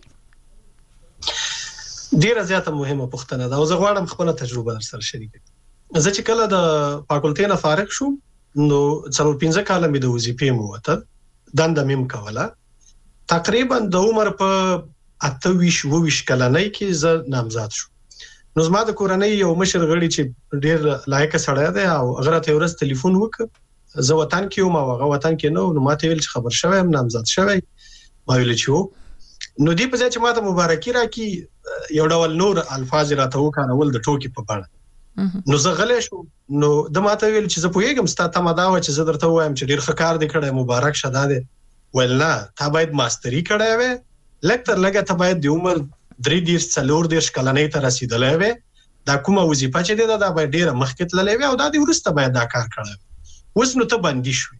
ډیره زیاته مهمه پوښتنه ده او زه غواړم خپل تجربه در سره شریک کړم زه چې کله د فاکولټي نه فارغ شوم نو څلور پنځه کاله مې د وظیفې مو وته دنده مم کوله تقریبا د عمر په اته ویش وویش کلنۍ کې زه نامزاد شوم نو زما د کورنۍ یو مشر غړي چې ډیر لایق سړی دی او هغه ته ورس ټلیفون وکړ زه وطن کې یم او هغه وطن کې نو نو ماته ویل چې خبر شوم نامزاد شوی ما ویل چې نو دی په ځای چې ماته مبارکي راکې یو ډول نور الفاظ راته وکړول د ټوکی په بڼه نو زه غلې شو نو د ماته ویل چې زه پوهیږم ستاسو ته مدا و چې زه درته وایم چې ډیر ښه کار دی کړی مبارک شه ده ویل نه تا باید ماستری کړی وې لکتر لګه ته باید د عمر درې ډیر څلور ډیر کلنۍ ته رسیدلې وې دا کومه وظیفه چې ده دا باید ډیر مخکې تللې وې او دا د ورسته باید دا کار کړی اوس نو ته باندې شو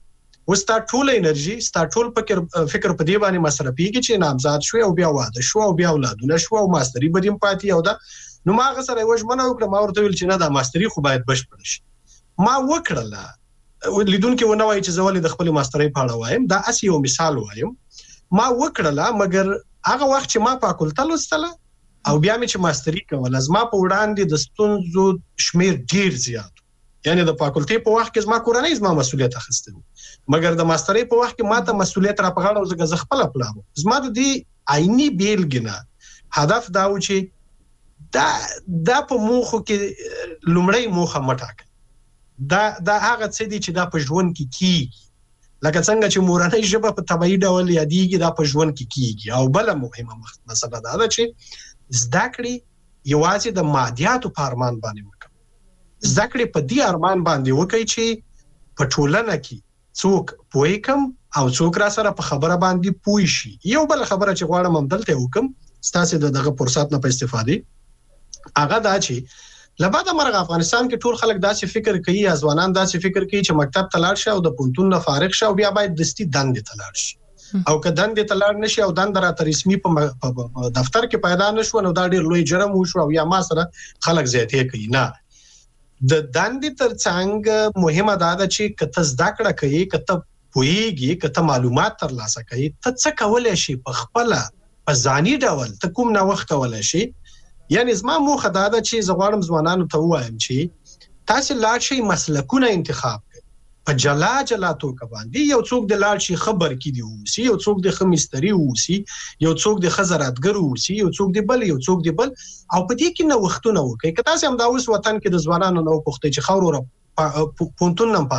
وستا ټول انرژي ستا ټول فکر فکر په دې باندې مصرفيږي چې نامزاد شو او بیا واده شو او بیا اولادونه شو او ماستری بدیم پاتې او دا نو ما غسر یو ژمنه وکړه ما ورته ویل چې نه دا ماستری خو باید بشپړ شي ما وکړله لیدونکو ونه وایي چې زول د خپل ماستری په اړه وایم دا اسی یو مثال وایم ما وکړله مګر هغه وخت چې ما فاکولټه لوستله او بیا مې چې ماستری کوله زما په وړاندې د ستونزو شمیر ډیر زیات یعنی د فاکولټي په وخت کې زما کورنۍ زما مسؤلیت اخیسته مګر د ماستری په وخت کې ما ته مسؤلیت را په غاړه او زه خپل پلان زما د دې عیني بیلګنه هدف دا و چې دا دا په موخو کې لومړی موخه مټاک دا دا هغه څه دي چې دا په ژوند کې کیږي لکه څنګه چې مورنۍ ژبه په طبيعي ډول یادېږي دا په ژوند کې کیږي او بل مهمه مسله دا ده چې زده کړې یوازې د مادیاتو په ارمان باندې وکړي زده کړې په دې ارمان باندې وکړي چې په ټولنه کې څوک پوي کم او څوک را سره په خبره باندې پوي شي یو بل خبره چې غواړم هم دلته وکم ستاسو دغه فرصت نه په استفاده هغه دا چې لبعد مرغ افغانستان کې ټول خلک داسې فکر کوي یا ځوانان داسې فکر کوي چې مکتب ته لاړ شي او د پونتون نه فارغ شي او بیا باید دستي دندې ته لاړ شي او که دندې ته لاړ نشي او دند راته رسمي په دفتر کې پیدا نشو نو دا ډیر لوی جرم وشو او یا ما سره خلک زیاتې کوي نه د دندې ترڅنګ مهمه دا ده چې کته زده کړه کوي کته پوهیږي کته معلومات ترلاسه کوي ته څه کولای شي په خپل په ځاني ډول ته کوم نه وخت کولای شي یعنی زما موخه دا ده چې زغوارم ځوانانو ته وایم چې تاسو لاړ شئ مسلکونه انتخاب کړئ په جلا جلا توګه باندې یو څوک د لاړ شي خبر کې دی اوسي یو څوک د خمستري اوسي یو څوک د خزراتګر اوسي یو څوک د بل یو څوک د بل او په دې کې نو وختونه وکړي که تاسو هم دا اوس وطن کې د ځوانانو نو پوښتنه چې خاور پونتون نم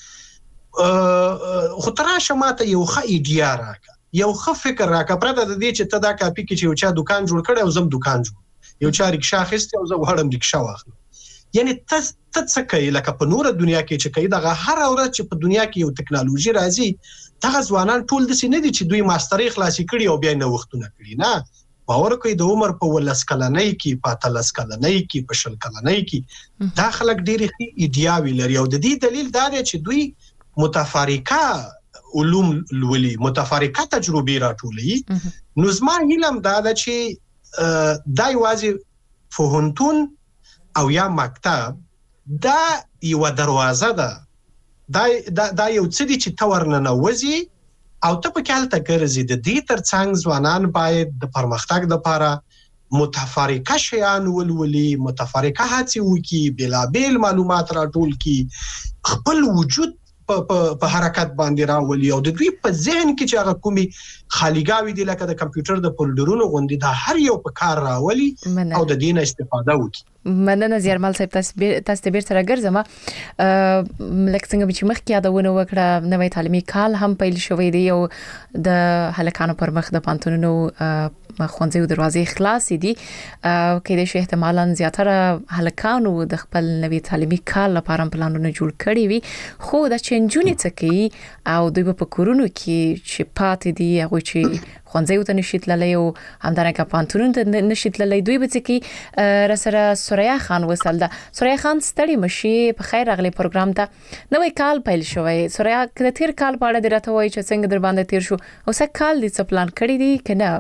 پارېږي خو تراشه ماته یو ښه ایډیا راکا یو ښه فکر راکا پرته د دې چې ته دا کاپی کې چې یو چا دکان جوړ کړي او زم دکان جوړ یو چا رکشا خسته او زه وړم رکشا واخلم یعنی ته ته څه کوي لکه په نور دنیا کې چې کوي دغه هر ورځ چې په دنیا کې یو ټکنالوژي راځي دغه ځوانان ټول د سینې دي چې دوی ماستری خلاصي کړي او بیا نه وختونه کړي نه باور کوي د عمر په ولس کلنۍ کې په تلس کلنۍ کې په شل کلنۍ کې دا خلک ډېری ایډیاوي لري او د دې دلیل دا دی چې دوی متفارقه علوم لولي متفارقه تجربې راټولي نو زما هیلم دا ده چې دا یوازې فهنتون او یا مکتب دا یو دروازه ده دا دا, دا یو څه دي چې تور نه نوځي او ته په کالته ګرځي د دې ترڅنګ ځوانان باید د پرمختګ لپاره متفارقه شیان ولولي متفارقه هڅې وکړي بلابل معلومات راټول کړي خپل وجود په حرکت باندې راولي او د دوی په ذهن کې چې هغه کومي خالیګاوي دي لکه د کمپیوټر د فولډرونو غوندي دا هر یو په کار راولي او د دې نه استفاده وکړي مننه زیارمل صاحب تاسو تاسو ته بیرته راګرځم لکه څنګه چې مخکې یادونه وکړه نوې تعلیمي کال هم پیل شوی دی او د هلکانو پر مخ د پانتونونو خوندې دروازې خلاص دي او کې د شه احتمالاً زیاتره هلکانو د خپل نوې تعلیمي کال لپاره پلانونه جوړ کړي وي خو د چنجونی څه کوي او دوی په کورونو کې چې پاتې دي هغه چې خوندې وته نشیت للی او همدارنګه پانتونون ته نشیت للی دوی به چې را سره سوریا خان وصل ده سوریا خان ستړي مشي په خیر اغلی پروګرام ته نوې کال پیل شوی سوریا کله تیر کال په اړه درته وایي چې څنګه در باندې تیر شو او څه کال دې څه پلان کړی دی کنه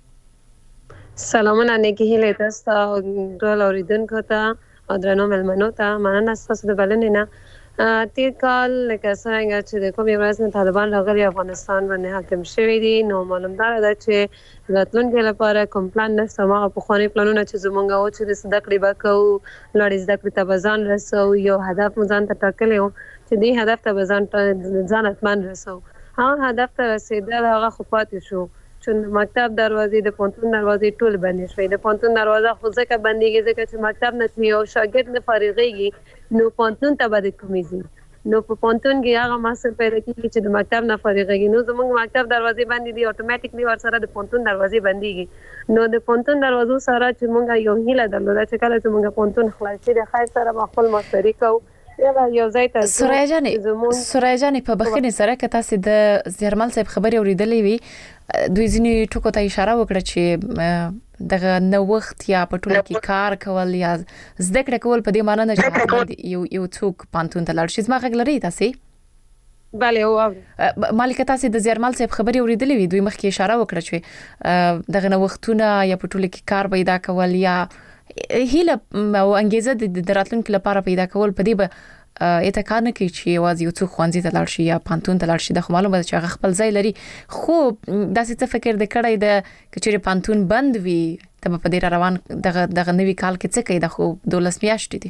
سلامونه نیکی هیله تاسو ټول اوریدونکو ته او درنو ملمنو ته مننه تاسو د بلنې نه تیر کال لکه څنګه چې د کومې ورځ نه طالبان راغلي افغانستان باندې حاکم شوی دي نو معلومدار ده چې راتلونکي لپاره کوم پلان نشته ما په خواني پلانونه چې زمونږ او چې د زده کړې وکاو لړ زده کړې ته بزان رسو یو هدف مزان ته ټاکلو چې دې هدف ته بزان ځان اتمن رسو هغه هدف ته رسیدل هغه خو پاتې شو چې مکتب دروازې د پونتون دروازې ټول بندې شوې د پونتون دروازه خو ځکه بندېږي ځکه چې مکتب نه یو شاګرد نه فارغېږي نو پونتون ته به کومېږي نو په پونتون کې هغه ماسر پیدا کیږي چې د مکتب نه فارغېږي نو زموږ مکتب دروازې بندې دي اتوماتیکلی ور سره د پونتون دروازې بندېږي نو د پونتون دروازو سره چې موږ یو هیله درلوده چې کله چې موږ پونتون خلاص شي د خیر سره خپل مشترک او یو ځای ته سوریا جان سوریا جان په بخښنې سره که تاسو د زیرمل صاحب خبري اوریدلې وي دوی ځینې ټکو ته اشاره وکړه چې دغه نو وخت یا په ټول کې کار کول یا زده کړه کول په دې معنی نه چې یو یو څوک پانتون ته لاړ شي زما غږ لري تاسو بله او مالک تاسو د زیرمل صاحب خبري اوریدلې وي دوی مخکې اشاره وکړه چې دغه نوښتونه یا په ټوله کې کار پیدا کول یا هیله او انګیزه د راتلونکو لپاره پیدا کول په دې به اته نه کوي چې یوازې یو څو خوانځي ته لاړ شي یا پانتون ته لاړ شي د معلومه ده چې هغه خپل ځای لري خو داسې څه فکر د کړای د کچېره پانتون بند وي ته په دې روان دغه دغه نوې کال کې څه کوي د خو دولس میاشتې دي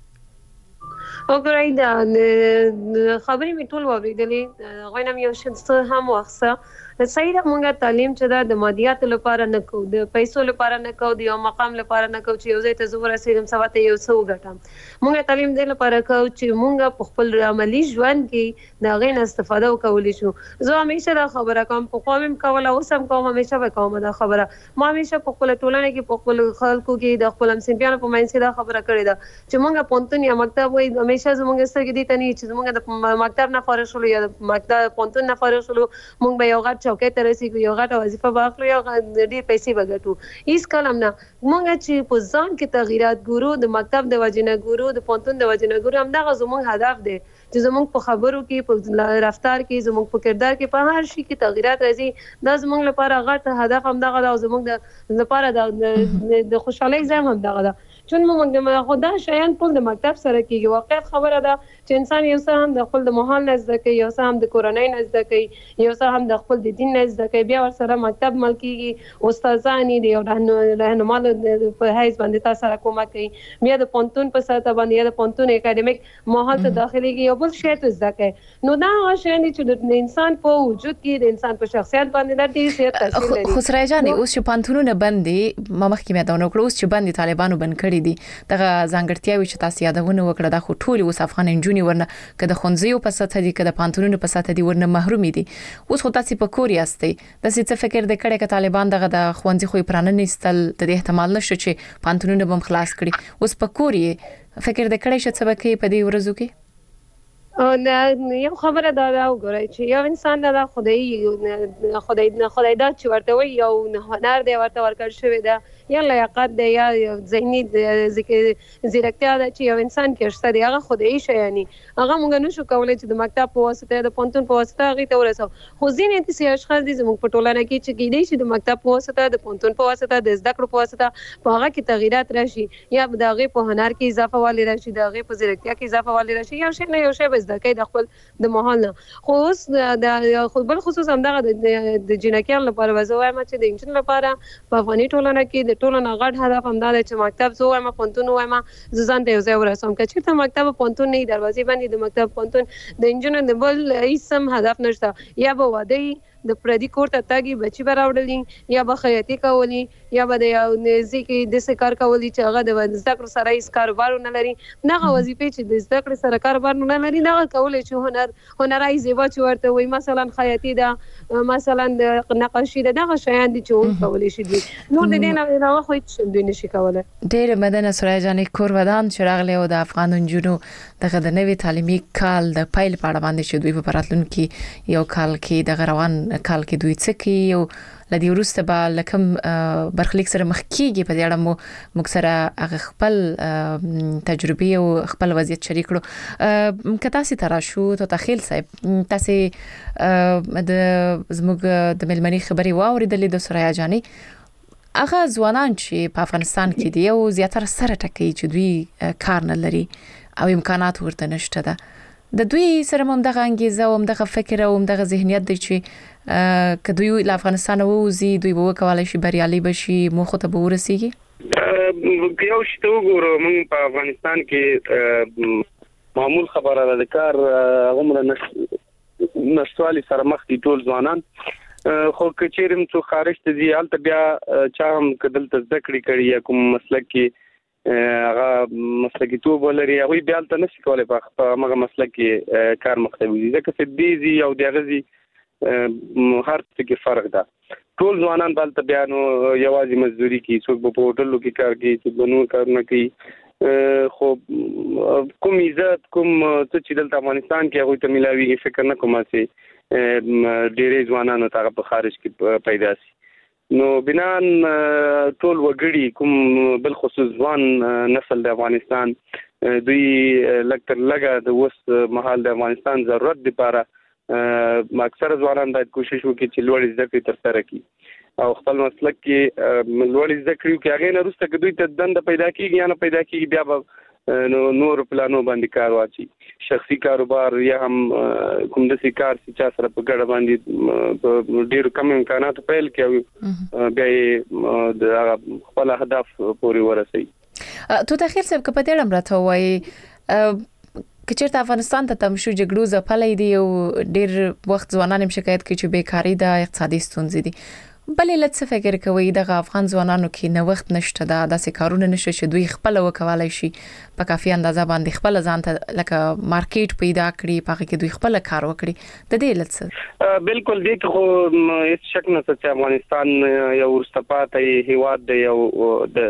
او ګرای دا خبرې می ټول وریدلې غوینم یو څه هم وخصه صحیح ده مونږه تعلیم چې دا د مادیات لپاره نه کو د پیسو لپاره نه کو د یو مقام لپاره نه کو چې یو ځای ته زور رسیدم سواته یو څو غټم مونږه تعلیم دې لپاره کو چې مونږه په خپل عملی ژوند کې دا غین استفاده وکولې شو زه همیشه دا خبره کوم په قوم کوله اوس هم کوم همیشه به کوم دا خبره ما همیشه په خپل ټولنه کې په خپل خلکو کې د خپل همسنبيانو په منځ کې دا خبره کړې ده چې مونږه پونتون یا مکتب وای همیشه زمونږ سترګې دي ته نه چې زمونږ د مکتب نه فارغ شول یا د مکتب پونتون نه فارغ شول مونږ به یو غټ چوکۍ ته رسیږو یو غټه وظیفه واخلو یو ډېر پیسې وګټو هیڅ کلم نه مونږ چې په ځان کې تغیرات ګورو د مکتب د وجنه ګورو د پونتون د وجنه ګورو هم دا زموږ هدف دی چې زموږ په خبرو کې په رفتار کې زموږ په کردار کې په هر شي کې تغیرات راځي دا زموږ لپاره غټ هدف هم دغه دا زموږ لپاره د خوشحالۍ ځای هم دغه دا چون موږ خدا شایان ټول د مکتب سره کېږي واقعیت خبره ده چې انسان یو څه هم د خپل د ماحول نزد کوي یو څه هم د کورنۍ نزد کوي یو څه هم د خپل د دین نزد کوي بیا ور سره مکتب ملکیږي استادان دي او راهنما په حیث باندې تاسو سره کومک کوي بیا د پونتون په ساته باندې یا د پونتون اکیډمیک ماحول ته داخليږي یو بل شی ته زده کوي نو دا هغه شی چې د انسان په وجود کې د انسان په شخصیت باندې د دې څه تاثیر لري خو سره جاني اوس چې پونتونونه بندي ما مخکې مې دا نو کړو اوس چې بندي طالبانو بند کړی دي دغه ځانګړتیاوي چې تاسو یادونه وکړه د خټولي اوس افغان انجونی ورنه کده خونځیو په ساته دي کده پانتونونو په ساته دي ورنه محروم دي اوس خو تاسو په کور یاستئ د څه فکر د کړه ک طالبان دغه د خونځي خو پرانه نستل د احتمال نشته چې پانتونونو بم خلاص کړي اوس په کور یې فکر د کړه چې څه بکې په دې ورځو کې او دا یو خبره دا وګورئ چې یو انسان دا خدای خدای خدای دا چې ورته وي یو هنر دی ورته ورکړ شوی دا یا لیاقت دی یا ذهني زیرکتیا ده چې یو انسان کې شته دی هغه خدای شي یعنی هغه موږ نشو کولای چې د مکتب په واسطه د پونتون په واسطه هغه ته ورسو خو ځینې داسې اشخاص دي زموږ په ټولنه کې چې کېدای شي د مکتب په واسطه د پونتون په واسطه د زده کړو په واسطه په هغه کې تغیرات راشي یا د هغه په هنر کې اضافه والی راشي د هغه په زیرکتیا کې اضافه والی راشي یو شی نه یو شی د کې د خپل د ماحول نه خو اوس د خپل بل خصوص هم دغه د جنکیان لپاره وځوي ما چې د انجن لپاره په افغاني ټولنه کې د ټولنه غټ هدف هم دا چې مکتب زو ما پونتون وایم ززان ته یو ځای ورسوم چې ته مکتب پونتون نه دروازې باندې د مکتب پونتون د انجن د بل هیڅ هدف نشته یا به واده د پردي کور ته تاګي بچي براوړلې یا به خیاطي کولی یا به د نزدیکی د سکار کولی چې هغه د زده کړو سره هیڅ کاروبار نه لري نه وظیفه چې د زده کړو سره کاروبار نه لري نه کولی چې هنر هنرای زیبا چې ورته وي مثلا خیاطي ده مثلا د نقاشي ده دغه شیان دي چې اون کولی شي دي نو د دې نه نه خو هیڅ دوی نشي کولای ډېر مدنه سره جانې کور ودان چې راغله او د افغان انجونو دغه د نوي تعلیمي کال د پایل پاړه باندې چې دوی په راتلونکي یو کال کې د روان کال کې دوی څه کوي او لدی ورسته به لکم برخلیک سره مخ کیږي په دې اړه مو موږ سره هغه خپل تجربه او خپل وضعیت شریک کړو که تاسو ترا شو ته تخیل صاحب تاسو د زموږ د ملمني خبري واوریدلې د سره جاني هغه ځوانان چې په افغانستان کې دي او زیاتره سره ټکي چې دوی کار نه لري او امکانات ورته نشته ده د دوی سره هم دغه انګیزه او دغه فکر او دغه ذهنیت دی چې که دوی له افغانستان ووزي دوی به وکولای شي بریالي بشي مخ ته به ورسیږي یو شته وګورو موږ په افغانستان کې معمول خبره ده د کار عمر نشټوالي سره مخ دي ټول ځوانان خو کچېرم څو خارج ته دي البته بیا چا هم کدل ته ذکر کړي یا کوم مسلک کې هغه مسلکي توب ولري هغه بیا ته نشي کولای په هغه مسلک کې کار مختلف دي ځکه چې دیزي او دغزي هر څه کې فرق ده ټول ځوانان بل ته بیانو یوازې مزدوري کوي څوک په هوټلو کې کار کوي څوک بنور کارونه کوي خو کوم عزت کوم څه چې دلته افغانستان کې هغه ته ملاوي فکر نه کوم چې ډېرې ځوانانو ته په خارج کې پیدا شي نو بنان ټول وګړي کوم بل خصوص ځوان نسل د افغانستان دوی لکتر لګا د وس محل د افغانستان ضرورت لپاره اکثر ځوانان باید کوشش وکړي چې لوړ زده کړې ترسره کړي او خپل مسلک کې لوړ زده کړې وکړي. هغه نه وروسته که دوی ته دنده پیدا کیږي یا نه پیدا کیږي بیا به نو نور پلانو باندې کار واچي، شخصي کاروبار یا هم کوم داسې کار چې چا سره په ګډه باندې په ډېرو کم امکاناتو پیل کړي بیا یې د خپل اهداف پورې ورسوي. تو تخیل صاحب که په دې اړه راته وایي که چېرته افغانستان ته تم شو جګړو ځپلی دی او ډېر وخت ځوانان هم شکایت کوي چې بیکاري ده، اقتصادي ستونزې دي، بلې له څه فکر کوي دغه افغان ځوانانو کې نوښت نشته ده، داسې کارونه نشته چې دوی خپل وکولای شي په کافي اندازه باندې خپل ځان ته لکه مارکیټ پیدا کړي، په هغه کې دوی خپل کار وکړي؟ د دې له څه بالکل دې کې خو هیڅ شک نشته چې افغانستان یو وروسته پاتې هیواد دی او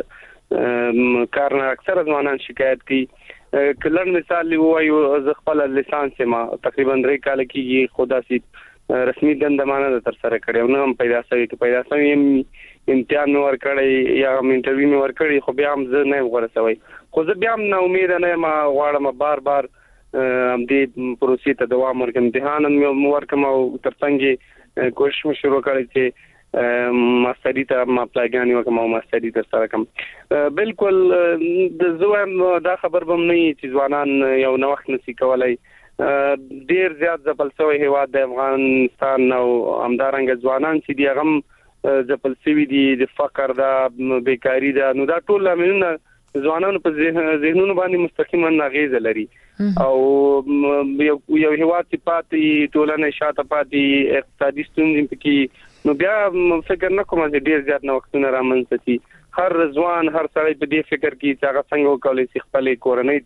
د کار نه اکثر ځوانان شکایت کوي. کلن مثال وایو زه خپل لیسانس ما تقریبا درې کال کېږي خو داسې رسمي دنده ما نه تر سره کړې او نه هم پیدا شوی که پیدا شوی امتحان مې ورکړی یا هم انټرویو مې ورکړی خو بیا هم زه نه یم غوره شوی. خو زه بیا هم نا امیده نه یم، غواړم بار بار همدې پروسې ته دوام ورکړم، امتحان مې ورکړم او ترڅنګ یې کوشش مې شروع کړی چې ماستری ته ما اپلایګانې وکړم او ماستری تر سره کړم. بالکل د زه وایم دا خبر به هم نه وي چې ځوانان یو نوښت نشي کولی. ډېر زیات ځپل شوی هیواد د افغانستان او همدارنګه ځوانان چې دي هغه هم ځپل شوي دي، د فقر ده، بیکاري ده، نو دا ټول لاملونه ځوانانو په ذهنونو باندې مستقیما اغیزه لري او یو هیواد چې پاتې ټولنه شاته پاتې اقتصادي ستونزې پکې، نو بیا فکر نه کوم چې ډیر زیات نوښتونه رامنځته شي. هر ځوان هر سړی په دې فکر کې چې هغه څنګه وکولای شي خپل کورنۍ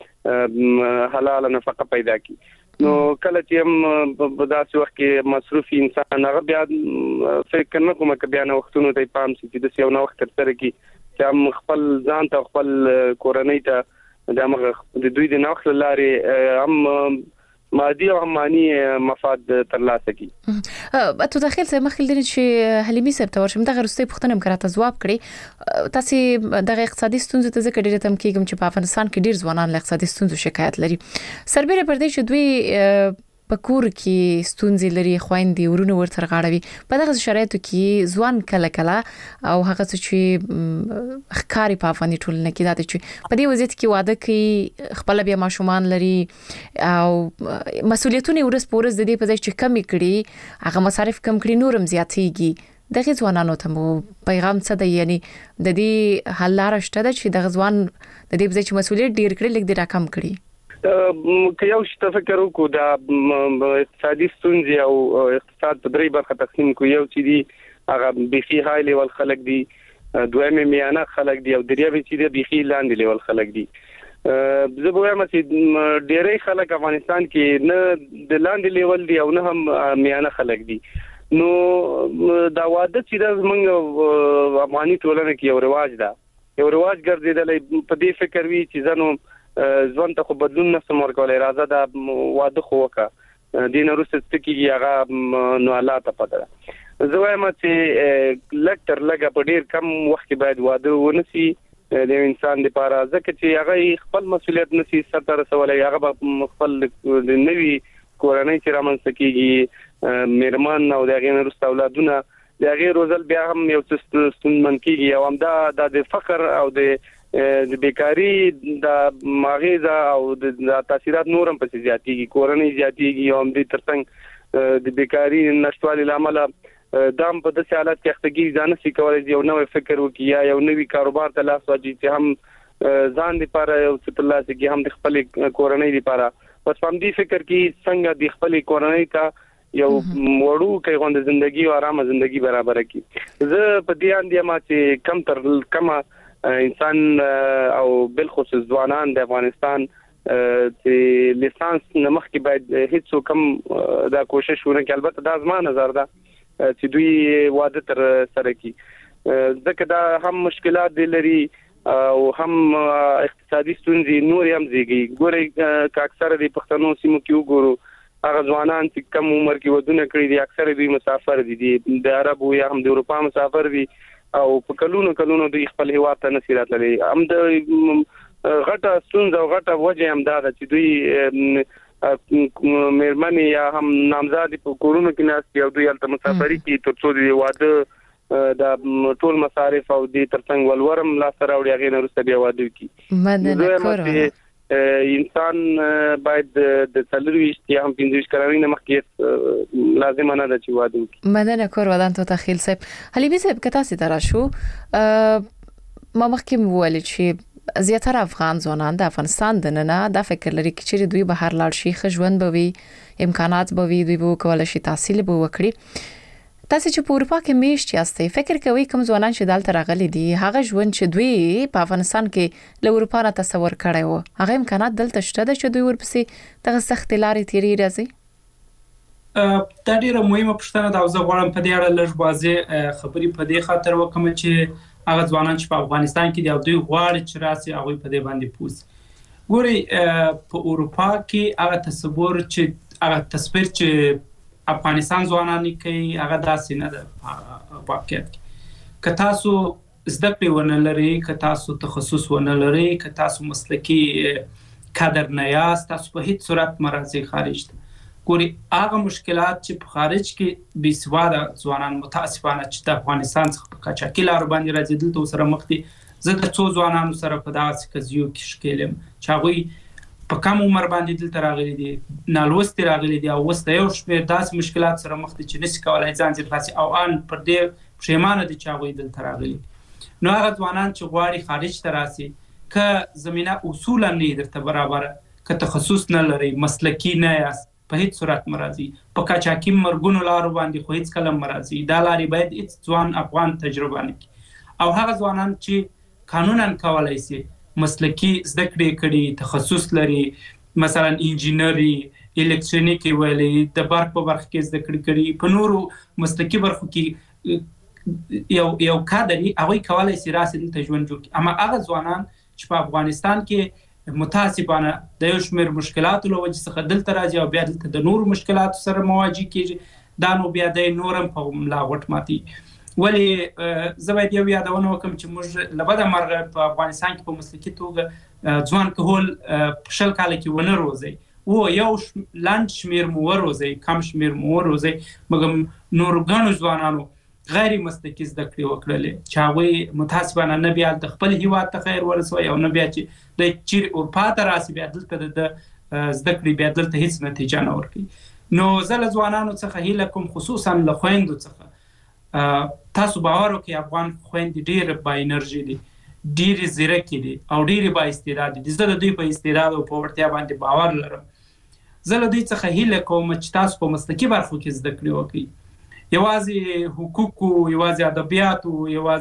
ته حلال نفقه پیدا کړي. نو کله چې هم په داسې وخت کې مصروف انسان هغه بیا فکر نه کوم چې بیا نوښتونو ته پام شي چې د یو نوښت ترسره کړي چې هم خپل ځان ته خپل کورنۍ ته د د دوی د نوښت لارې هم مادي او مانی مفاد ترلاسه کی. ته داخل سه مخکې لري چې حلیمي صاحب ته ورشم دغه رستي پښتنه مکراته جواب کړي. تاسو دغه اقتصادي ستونزې ته ذکر ډیره تم کېږم چې په افغانستان کې ډیر ځوانان له اقتصادي ستونزو شکایت لري. سربېره پر دې چې دوی په کور کې ستونزې لري، خويندې ورونه ورته غاړوي، په دغه شرایطو کې ځوان کله کله او هغه چې ښکاری په افغاني ټولنه کې داته چې په دې وضعیت کې واده کوي، خپل بیا ماشومان لري او مسولیتونه ورس پورس د دې په ځای چې کم کړي، هغه مصارف کم کړي، نورم زیاتېږي. دغه ځوانانو ته مو پیغام څه دی؟ یعنی د دې حل لار شته چې دغه ځوان د دې په ځای چې مسولیت ډیر کړي لږ ډیر کم کړي؟ که یو څه فکر وکړو د اقتصادي ستونزې او اقتصاد په درې برخه تقسیم کو، یو چې دی هغه بيخي های لیول خلک دي، دویمه میانه خلک دي او دریمه چې دی بيخي لاندې لیول خلک دي. زه به وایم چې ډېری خلک افغانستان کې نه د لاندې لیول دي او نه هم میانه خلک دي. نو دا واده چې د موږ افغاني ټولنه کې یو رواج ده، یو رواج ګرځیدلی، په دې فکر وی چې زنو ځوان ته خو بدلون نه سمور کولای، راځه دا واده خو وکړه دین وروسته ستکیږي هغه نو الله ته پته ده. زه وایم چې لکټر لګه په ډیر کم وخت کې باید واده ونسي د انسان لپاره، ځکه چې هغه خپل مسولیت نشي سره رسولای، هغه خپل د نوي کورنۍ چې رامنځته کیږي میرمن او د هغې وروسته اولادونه د هغې روزل بیا هم یو څه ستونزمن کیږي او همدا د فقر او د د بیکاری د ماغیزه او د تاثیرات نورم پسې زیاتېږي، کورنۍ زیاتېږي او هم د ترڅنګ د بیکاری نشټوالي لامل دام په داسې حالت کې اختګي ځان سي کولای یو نوې فکر وکړي یا یو نوې کاروبار ته لاس واچي چې هم ځان لپاره یو څه ترلاسه کړي، هم د خپل کورنۍ لپاره. پس په دې فکر کې څنګه د خپل کورنۍ ته یو وړو کې غوند ژوندۍ او آرامه ژوندۍ برابر کړي. زه په دې اندې ما چې کم تر کم انسان او بالخصوص ځوانان د افغانستان چې لیسانس نمخ کې باید هیڅ کم دا کوشش ونه کړي. البته دا زما نظر ده چې دوی واده تر سره کړي، ځکه دا هم مشکلات دي لري او هم اقتصادي ستونزې نور هم زیږي. ګورئ که اکثره د پښتنو سیمو کې وګورو هغه ځوانان چې کم عمر کې ودونه کړي دي اکثره دوی مسافر دي، د عربو یا هم د اروپا مسافر دي او په کلونو کلونو دوی خپل هیواد ته نشي راتللی. هم د غټه ستونزه او غټه وجه هم دا ده چې دوی مېرمنې یا هم نامزاد په کورونو کې ناست یو دوی هلته مسافري کې تر څو د واده د ټول مصارف او د ترڅنګ ولورم لاسته راوړي هغې نه وروسته بیا واده وکړي. مننه کوم انسان باید د څلورویشت یا هم پنځه ویشت کلنۍ نه مخکې لازمه نه ده چې واده وکړي. مننه کور ودان ته تخیل صاحب. حلیمي صاحب که تاسو ته راشو ما مخکې وویل چې زیاتره افغان ځوانان د افغانستان د نه د فکر لري چې دوی بهر لاړ شي، ښه ژوند به وي، امکانات به وي، دوی به کولای شي تحصیل به وکړي. تاسو چې په اروپا کې میشت یاستئ، فکر کوئ کوم ځوانان چې دلته راغلي دي هغه ژوند چې دوی په افغانستان کې له اروپا نه تصور کړی وو، هغه امکانات دلته شته د چې دوی ورپسې دغه سخت لارې تیری راځي؟ دا ډیره مهمه پوښتنه ده او زه غواړم په دې اړه لږ واضح خبرې په دې خاطر وکړم چې هغه ځوانان چې په افغانستان کې دي او دوی غواړي چې راسي هغه په دې باندې پوس. ګوري په اروپا کې هغه تصور چې هغه تصویر چې افغانستان ځوانان کوي هغه داسې نه ده واقعیت کې. که تاسو زده کړې ونه لرئ، که تاسو تخصص ونه لرئ، که تاسو مسلکي کادر نه یاست، تاسو په هیڅ صورت مرزي خارج ته. ګوري هغه مشکلات چې په خارج کې بې سواده ځوانان متاسفانه چې د افغانستان څخه په قاچاقي لارو باندې راځي دلته سره مخ دي. زه د څو ځوانانو سره په داسې قضیو کې ښکېل یم چې هغوی په کم عمر باندې دلته راغلي دي، نالوستي راغلي دي او اوس د یو شمېر داسې مشکلات سره مخ دي چې نشي کولی ځان ځیر باسي او ان پر دې پښیمانه دي چې هغوی دلته راغلي. نو هغه ځوانان چې غواړي خارج ته راسي، که زمینه اصولا نه درته برابره، که تخصص نه لرئ، مسلکي نه یاست، په هیڅ صورت مرزي په قاچاقي مرګونو لارو باندې خو هیڅ کله مرزي دا لارې باید هیڅ ځوان افغان تجربه نه کړي. او هغه ځوانان چې قانونا کولای شي مسلکي زده کړې کړي، تخصص لري، مثلا انجینری، الکترونیکی ویلي، د برق په برخه کې زده کړې کړي، په نورو مسلکي برخو کې یو یو کادري هغوی کولای شي راسي دلته ژوند جوړ کړي. اما هغه ځوانان چې په افغانستان کې متاسفانه د یو شمېر مشکلاتو له وجې څخه دلته راځي او بیا دلته د نورو مشکلاتو سره مواجه کېږي، دا نو بیا دی نور هم په ملا غوټ ماتي. ولې زه باید یو یادونه وکړم چې موږ له بده مرغه په افغانستان کې په مسلکي توګه ځوان کهول په شل کاله کې ونه روزئ. و یو لنډ شمېر مو وروزئ، کم شمېر مو وروزئ، مګر نورو ګڼو ځوانانو غیر مسلکي زده کړې وکړلې چې هغوی متاسفانه نه بیا د خپل هیواد ته خیر ورسوي او نه بیا چې د چیرې اروپا ته راسي بیا دلته د زده کړې بیا دلته هیڅ نتیجه نه ورکوي. نو زه له ځوانانو څخه هیله کوم، خصوصا له خویندو څخه، تاسو باور وکړئ افغان خویندې ډېرې با انرژي دي، ډېرې ځیرکې دي او ډېرې با استعداد دي. زه د دوی په استعداد او په وړتیا باندې باور لرم. زه له دوی څخه هیله کوم چې تاسو په مسلکي برخو کې زده کړې وکړئ، یوازې حقوقو، یوازې ادبیاتو،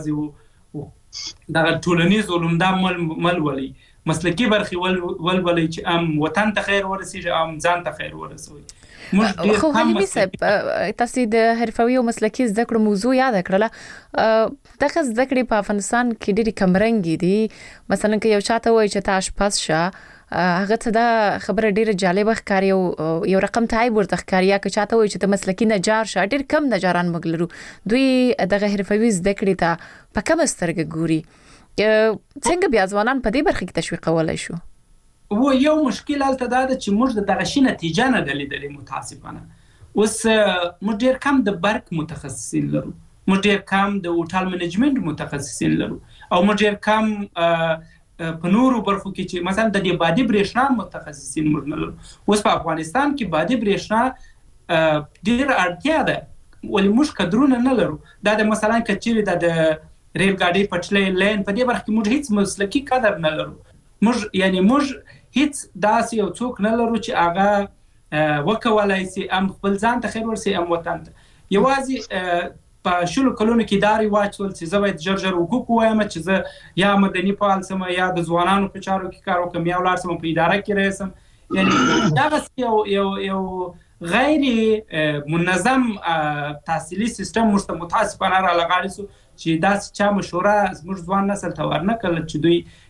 یوازې دغه ټولنیز علوم دا مل ولئ، مسلکي برخې ولولئ چې ام وطن ته خیر ورسیږي ام ځان ته خیر ورسوي. خو حلیمي صاحب تاسو د حرفوي او مسلکي زده کړو موضوع یاد کړله. دغه زده کړې په افغانستان کې ډېرې کمرنګې دي. مثلا که یو چاته وایي چې ته اشپز شه، هغه ته دا خبره ډیره جالبه ښکاري او یو رقم ته عیب ورته ښکاري. یا که چاته وایي چې ته مسلکي نجار شه، ډېر کم نجاران موږ لرو، دوی دغه حرفوي زده کړې ته په کومه سترګه ګوري. څنګه بیا ځوانان په دې برخه کې تشویقولی شو؟ و یو مشکل هلته دا ده چې موږ د دغه شي نتیجه نه ده لیدلې متاسفانه. اوس موږ ډېر کم د برق متخصصین لرو، موږ ډېر کم د هوټل منیجمنت متخصصین لرو او موږ ډېر کم په نورو برخو کې چې مثلا د دې بادي برېښنا متخصصین موږ نه لرو. اوس په افغانستان کې بادي برېښنا ډېره اړتیا ده ولې موږ کدرونه نه لرو. دا د مثلا که چیرې د ریل ګاډۍ پټلۍ لین په دې برخه کې موږ هیڅ مسلکي کادر نه لرو. موږ یعنی موږ هیڅ داسې یو څوک نه لرو چې هغه وکولای شي ام خپل ځان ته خیر ورسوي ام وطن ته. یوازې په شلو کلونو کې دا رواج شول چې زه باید ژر ژر حقوق ووایم چې زه یا مدني فعال شم یا د ځوانانو په چارو کې کار وکړم یا ولاړ شم په اداره کې رئیسم. یعنی دغسې یو یو یو غیر منظم تحصیلي سیستم موږ ته متاسفانه راغلی شو چې داسې چا مشوره زموږ ځوان نسل ته ورنه کړله چې دوی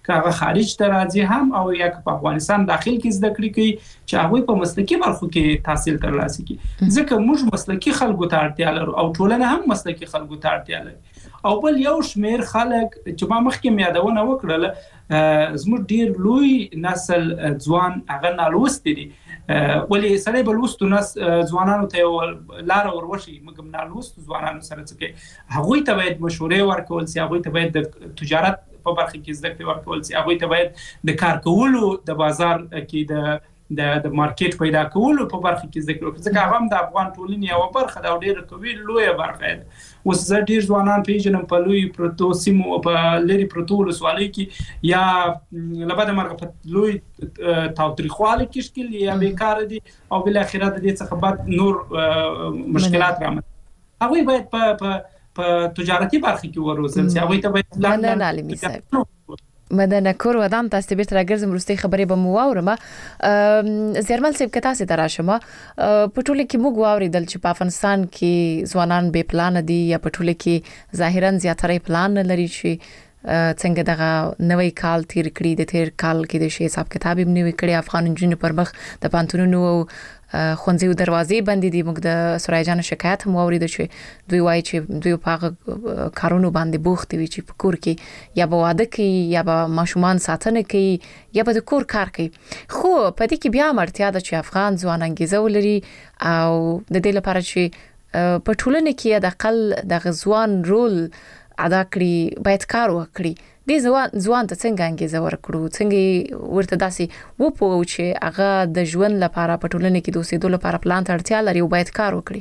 کاغه خارج ته راځي هم او یا په افغانستان داخل کې زده کړې کوي چې هغه په مسلکي برخو کې تحصیل ترلاسه کړي ځکه موږ مسلکي خلکو ته اړتیا لرو او ټولنه هم مسلکي خلکو ته اړتیا لري او بل یو شمیر خلک چې ما مخکې یادونه وکړه زموږ ډیر لوی نسل ځوان هغه نالوست دي ولې سړی بل وستو ناس ځوانانو ته لار وروشي موږ نالوست ځوانانو سره څه هغه ته باید مشورې ورکول سي هغه ته باید د تجارت په برخه کې زده کړې ورکول سي هغه ته باید د کار کولو د بازار کې د د د مارکیټ پیدا کولو په برخه کې زده کړو ځکه هغه هم د افغان ټولنې یو برخه دا ډیره قوي لویه برخه ده اوس زه ډیر ځوانان پیژنم په لوی پروتو سیمو په لری پروتو ولسوالۍ کې یا لبد مرغه په لوی تاوتریخوالي کې شکل یا بیکار دي او بل اخرت د دې څخه بعد نور مشکلات رامنځته هغه باید په په په تجارتي برخه کې وروزل سي هغه ته باید لاندې عالمي صاحب مدنه کور ودان تاسو به تر راګرځم وروستي خبرې به مو واورم زیرمل صاحب کته سي تراشمه پټوله کې موږ واوریدل چې په افغانستان کې ځوانان به پلان دي یا پټوله کې ظاهرا زیاتره پلان لري چې څنګه دغه نوې کال تیر کړی د تیر کال کې د شی حساب کتاب هم نوې کړی افغان جنونو پر مخ د پانتونونو خونځو دروازې بندې دي موږ د سورایجان شکایت هم اورید چې دوی وایي چې دوی په کارونو باندې بوخت وي چې په کور کې یا به واده کوي یا به ماشومان ساتنه کوي یا به د کور کار کوي خو په دې کې بیا مرتیا ده چې افغان ځوان انګیزه ولري او د دې لپاره چې په ټولنه کې د اقل د غزوان رول ادا کړی باید کار وکړي د ځوان ځوان ته څنګه انګیزه ورکړو څنګه ورته داسې و په چې هغه د ژوند لپاره په ټولنه کې د اوسېدو لپاره پلان ته اړتیا لري او باید کار وکړي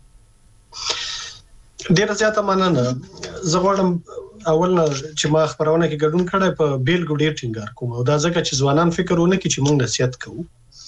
ډیر زیاته مننه زه غواړم اول چې ما خبرونه کې ګډون کړای په بیل ګډیر ټینګار کوم او دا ځکه چې ځوانان فکرونه کوي چې موږ نصیحت کوو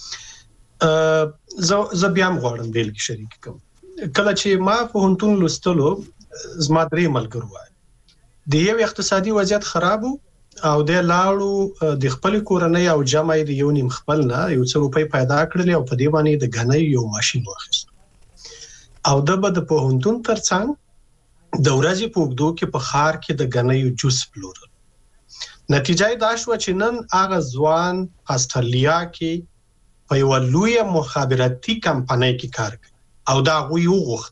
ا زه بیا هم غواړم بیل کې شریک کوم کله چې ما په هنتون لستلو زما درې ملګرو د یو اقتصادي وضعیت خراب او د لاړو د خپل کورنۍ او جمعي د یو نیم خپل نه یو څو روپۍ پیدا کړل او په دې باندې د غنۍ یو ماشين واخیست او د بد په هنتون ترڅنګ د ورځې په وګدو کې په خار کې د غنۍ جوس پلورل نتیجه دا شو چې نن هغه ځوان استرالیا کې په یو لوی مخابراتي کمپنۍ کې کار کوي او دا غوي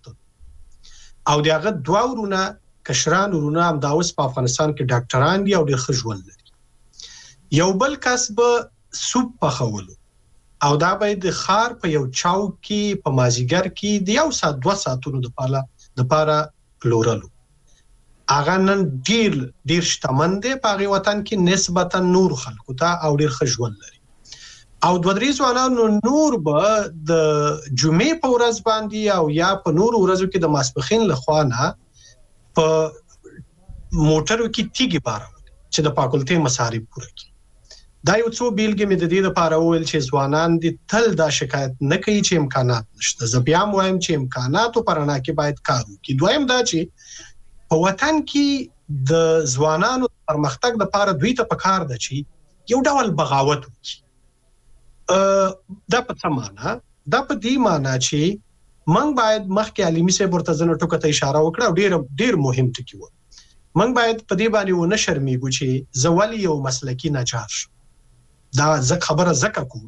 وغوښته او دغه دوه ورونه کشران ورونه هم دا اوس په افغانستان کې ډاکټران دي او ډېر ښه ژوند لري یو بل کسب سوپ پخولو او دا به د خار په یو چاو کې په مازیګر کې د یو ساعت دوه ساعتونو د پاله د پاره پلورلو اغه نن ډیر ډیر شتمن دي په هغه وطن کې نسبتا نور خلکو ته او ډیر ښه ژوند لري او دوه درې ځوانانو نور به د جمعې په ورځ باندې او یا په نور ورځو کې د ماسپخین لخوانه په موټرو کې تیګي بارو چې د فاکولټي مصارف پوره کړي دا یو څو بیلګې مې د دې لپاره وویل چې ځوانان دي تل دا شکایت نه کوي چې امکانات نشته زه بیا وایم چې امکاناتو پرانا کې باید کار وکړي دویم دا چې په وطن کې د ځوانانو پرمختګ لپاره دوی ته پکار ده چې یو ډول بغاوت وکړي ا دا په سمانه دا په دې معنی چې من باید مخکې علمي سه ورته زنه ټکو ته اشاره وکړه او ډیر ډیر مهم ټکی و من باید په دې باندې و نه شرمېږو چې زوالي یو مسلکی نجار شو دا زه خبره زکه کوم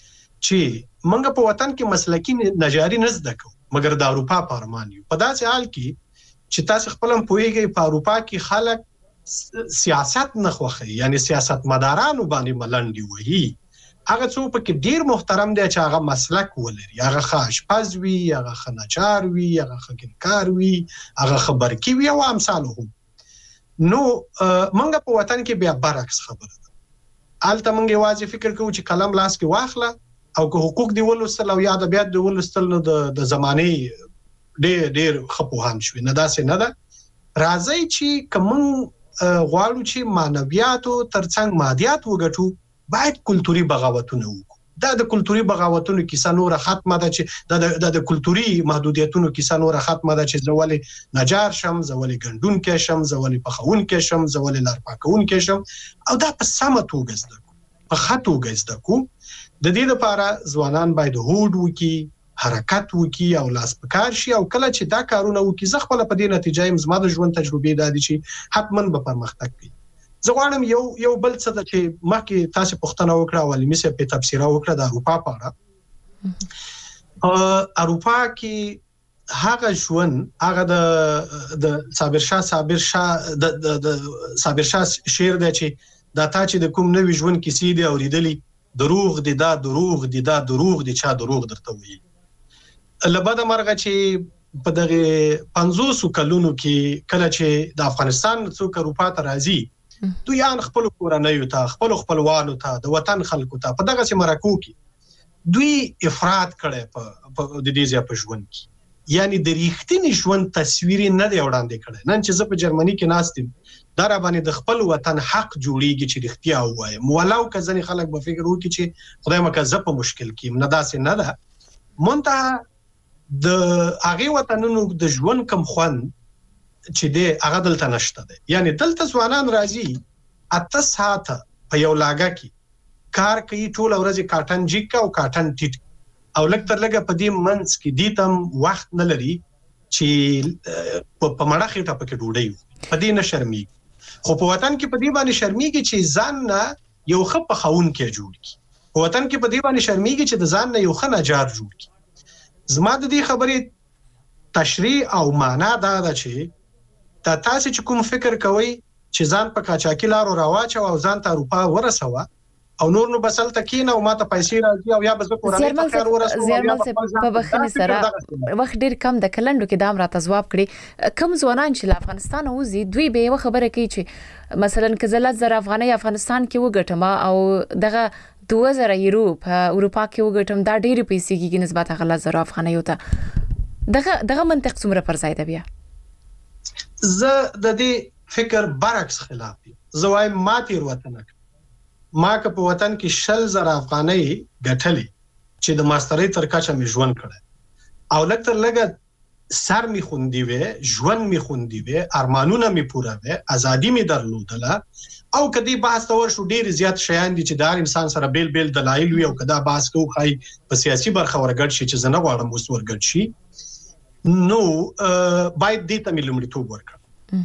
چې منګه په وطن کې مسلکی نجاری نه زده کو مګر د اروپا په ارمان یو په داسې حال کې چې تاسو خپل هم پوهیږئ په اروپا کې خلک سیاست نه خوخي یعنی سیاست مدارانو باندې ملنډي وایي هغه څو په ډیر محترم دي چې هغه مسلک ولري هغه خاشپز وي هغه خنچار وي هغه خګنکار وي هغه خبر کی وي او امثالهم نو منګه په وطن کې بیا برعکس خبره ده الته منګه واځي فکر کوو چې کلم لاس کې واخله او که حقوق دی ولستل او یاد بیا دی ولستل نو د زمانه ډېر ډېر خپوهان شوی نه داسې نه ده راځي چې کوم غواړو چې مانویاتو ترڅنګ مادیات وګټو باید کلتوري بغاوتونه وکړو دا د کلتوري بغاوتونو کیسه نور ختمه ده چې د د کلتوري محدودیتونو کیسه نور ختمه ده چې زولي نجار شم زولي ګندون کې شم زولي پخون کې شم زولي لار پاکون کې شم او دا په سمه توګه زده کو په خاطو توګه زده کو د دې لپاره ځوانان باید هوډ وکړي حرکت وکړي او لاس پکار شي او کله چې دا کارونه وکړي زه خپل په دې نتیجه زما د ژوند تجربه دا دي چې حتمن به پرمختګ کوي زه غواړم یو یو بل څه د چې مخکې تاسو پوښتنه وکړه او علمي سي په تفسیر وکړه د اروپا په اړه. اروپا کې هغه ژوند هغه د د صابر شاه صابر شاه د د صابر شاه شعر دی چې دا تا چې د کوم نوې ژوند کیسې دی اوریدلې دروغ دي دا دروغ دي دا دروغ دي چا دروغ درته وایي. لبد مرغه چې په دغه پنځوس کلونو کې کله چې د افغانستان څوک اروپا ته راځي دوی ان خپل کورنۍ ته خپل خپلوانو ته د وطن خلکو ته په دغه سیمرکو کې دوی افراط کړي په د دې ځای په ژوند کې، یعنی د ریښتینی ژوند تصویر نه دی وړاندې کړي. نن چې زه په جرمني کې ناستم دا را باندې د خپل وطن حق جوړیږي چې رښتیا ووایم، ولو که ځنې خلک به فکر وکړي چې خدای مکه زه په مشکل کې نه، داسې نه ده. منتها د هغه وطنونو د ژوند کم خوند چې دی هغه دلته نشته دی. یعنی دلته ځوانان راځي اته ساعته په یو لاګه کې کار کوي، ټول ورځ کاټن جیک او کاټن ټیټ او لکتر لګه په دې منځ کې دي تم وخت نه لري چې په مړه خېټه پکې ډوډۍ په دې نه شرمېږي. خو په وطن کې په دې باندې شرمېږي چې ځان نه یو ښه پخون کې جوړ کړي، په وطن کې په دې باندې شرمېږي چې د ځان نه یو ښه نجار جوړ کړي. زما د دې خبرې تشریح او معنا دا ده چې دا تاسو چې کوم فکر کوئ چې ځان په کاچاکي لارو راواچو او ځان ته اروپا ورسوه او نور نو بسل تکین او ماته پیسې راځي او یا بس کورانه په خیر ورسوه زیرمل په بخښنې سره وخت ډیر کم د کلندو کې دام راته جواب کړي. کم ځوانان چې له افغانستان وځي دوی به یو خبره کوي چې مثلا کزلت زر افغاني افغانستان کې وګټم او دغه دوه زره یورو په اروپا کې وګټم دا ډېر پیسې کېږي نسبت غلا زر افغاني وته. دغه دغه منطق څومره پر ځای دی؟ بیا زه د دې فکر برعکس خلاف دي. زه وایم ما تیر وطن ما که په وطن کې شل زر افغانۍ ګټلې چې د ماسترۍ تر کچه مې ژوند کړی او لکتر لګه سر می خوندي وي، ژوند می خوندي وي، ارمانونه می پوره وي، ازادي می درلودله او کدی بحث تور شو ډیر زیات شیان دي چې د هر انسان سره بیل بیل دلایل وي او کدا بحث کوو خای په سیاسي برخه ورګړ شي چې زنه غواړم اوس ورګړ شي نو باید دې ته ملمړیتوب ورکړم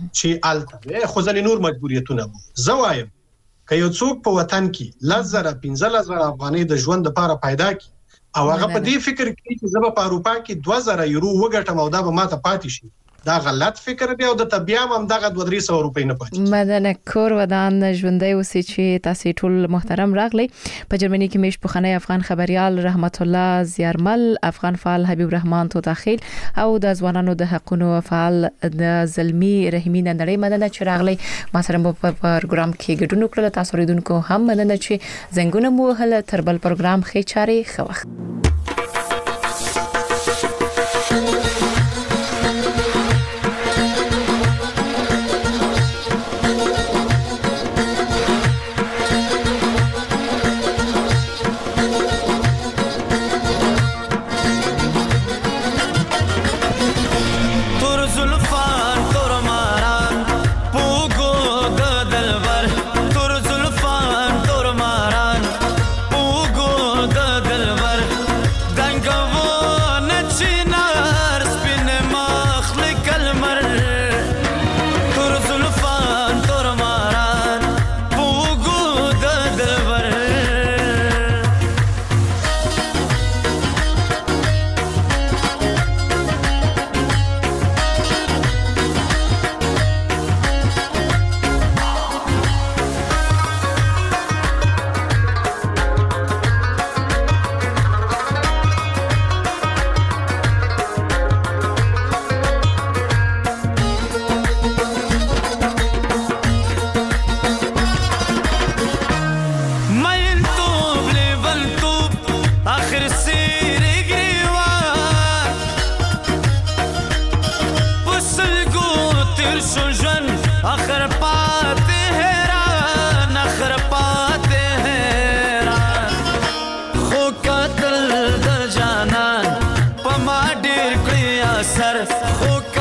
چې الته خو ځنې نور مجبوریتونه وو. زه وایم که یو څوک په وطن کې لزر پنځه زره افغانۍ د ژوند لپاره پیدا کی او هغه په دې فکر کوي چې زه په اروپا کې دوه زره یورو وګټم او دا به ماته پاتې شي، دا غلط فکر دی او د طبيعم هم دغه دوه درې سوه روپۍ نه پاتې. مدنه کور ودان ژوندۍ اوسې چې تاسو ټول محترم راغلی. په جرمني کې مش پخنی افغان خبريال رحمت الله زیارمل، افغان فعال حبیب رحمان تو داخل او د ځوانانو د حقونو فعال د زلمی رحیمین نړۍ مدنه چې راغلی ما سره په پروګرام کې ګډون وکړل. تاسو ریدونکو هم مدنه چې زنګونه مو هله تربل پروګرام خې چاري خوخ.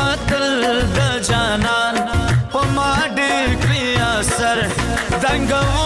Tango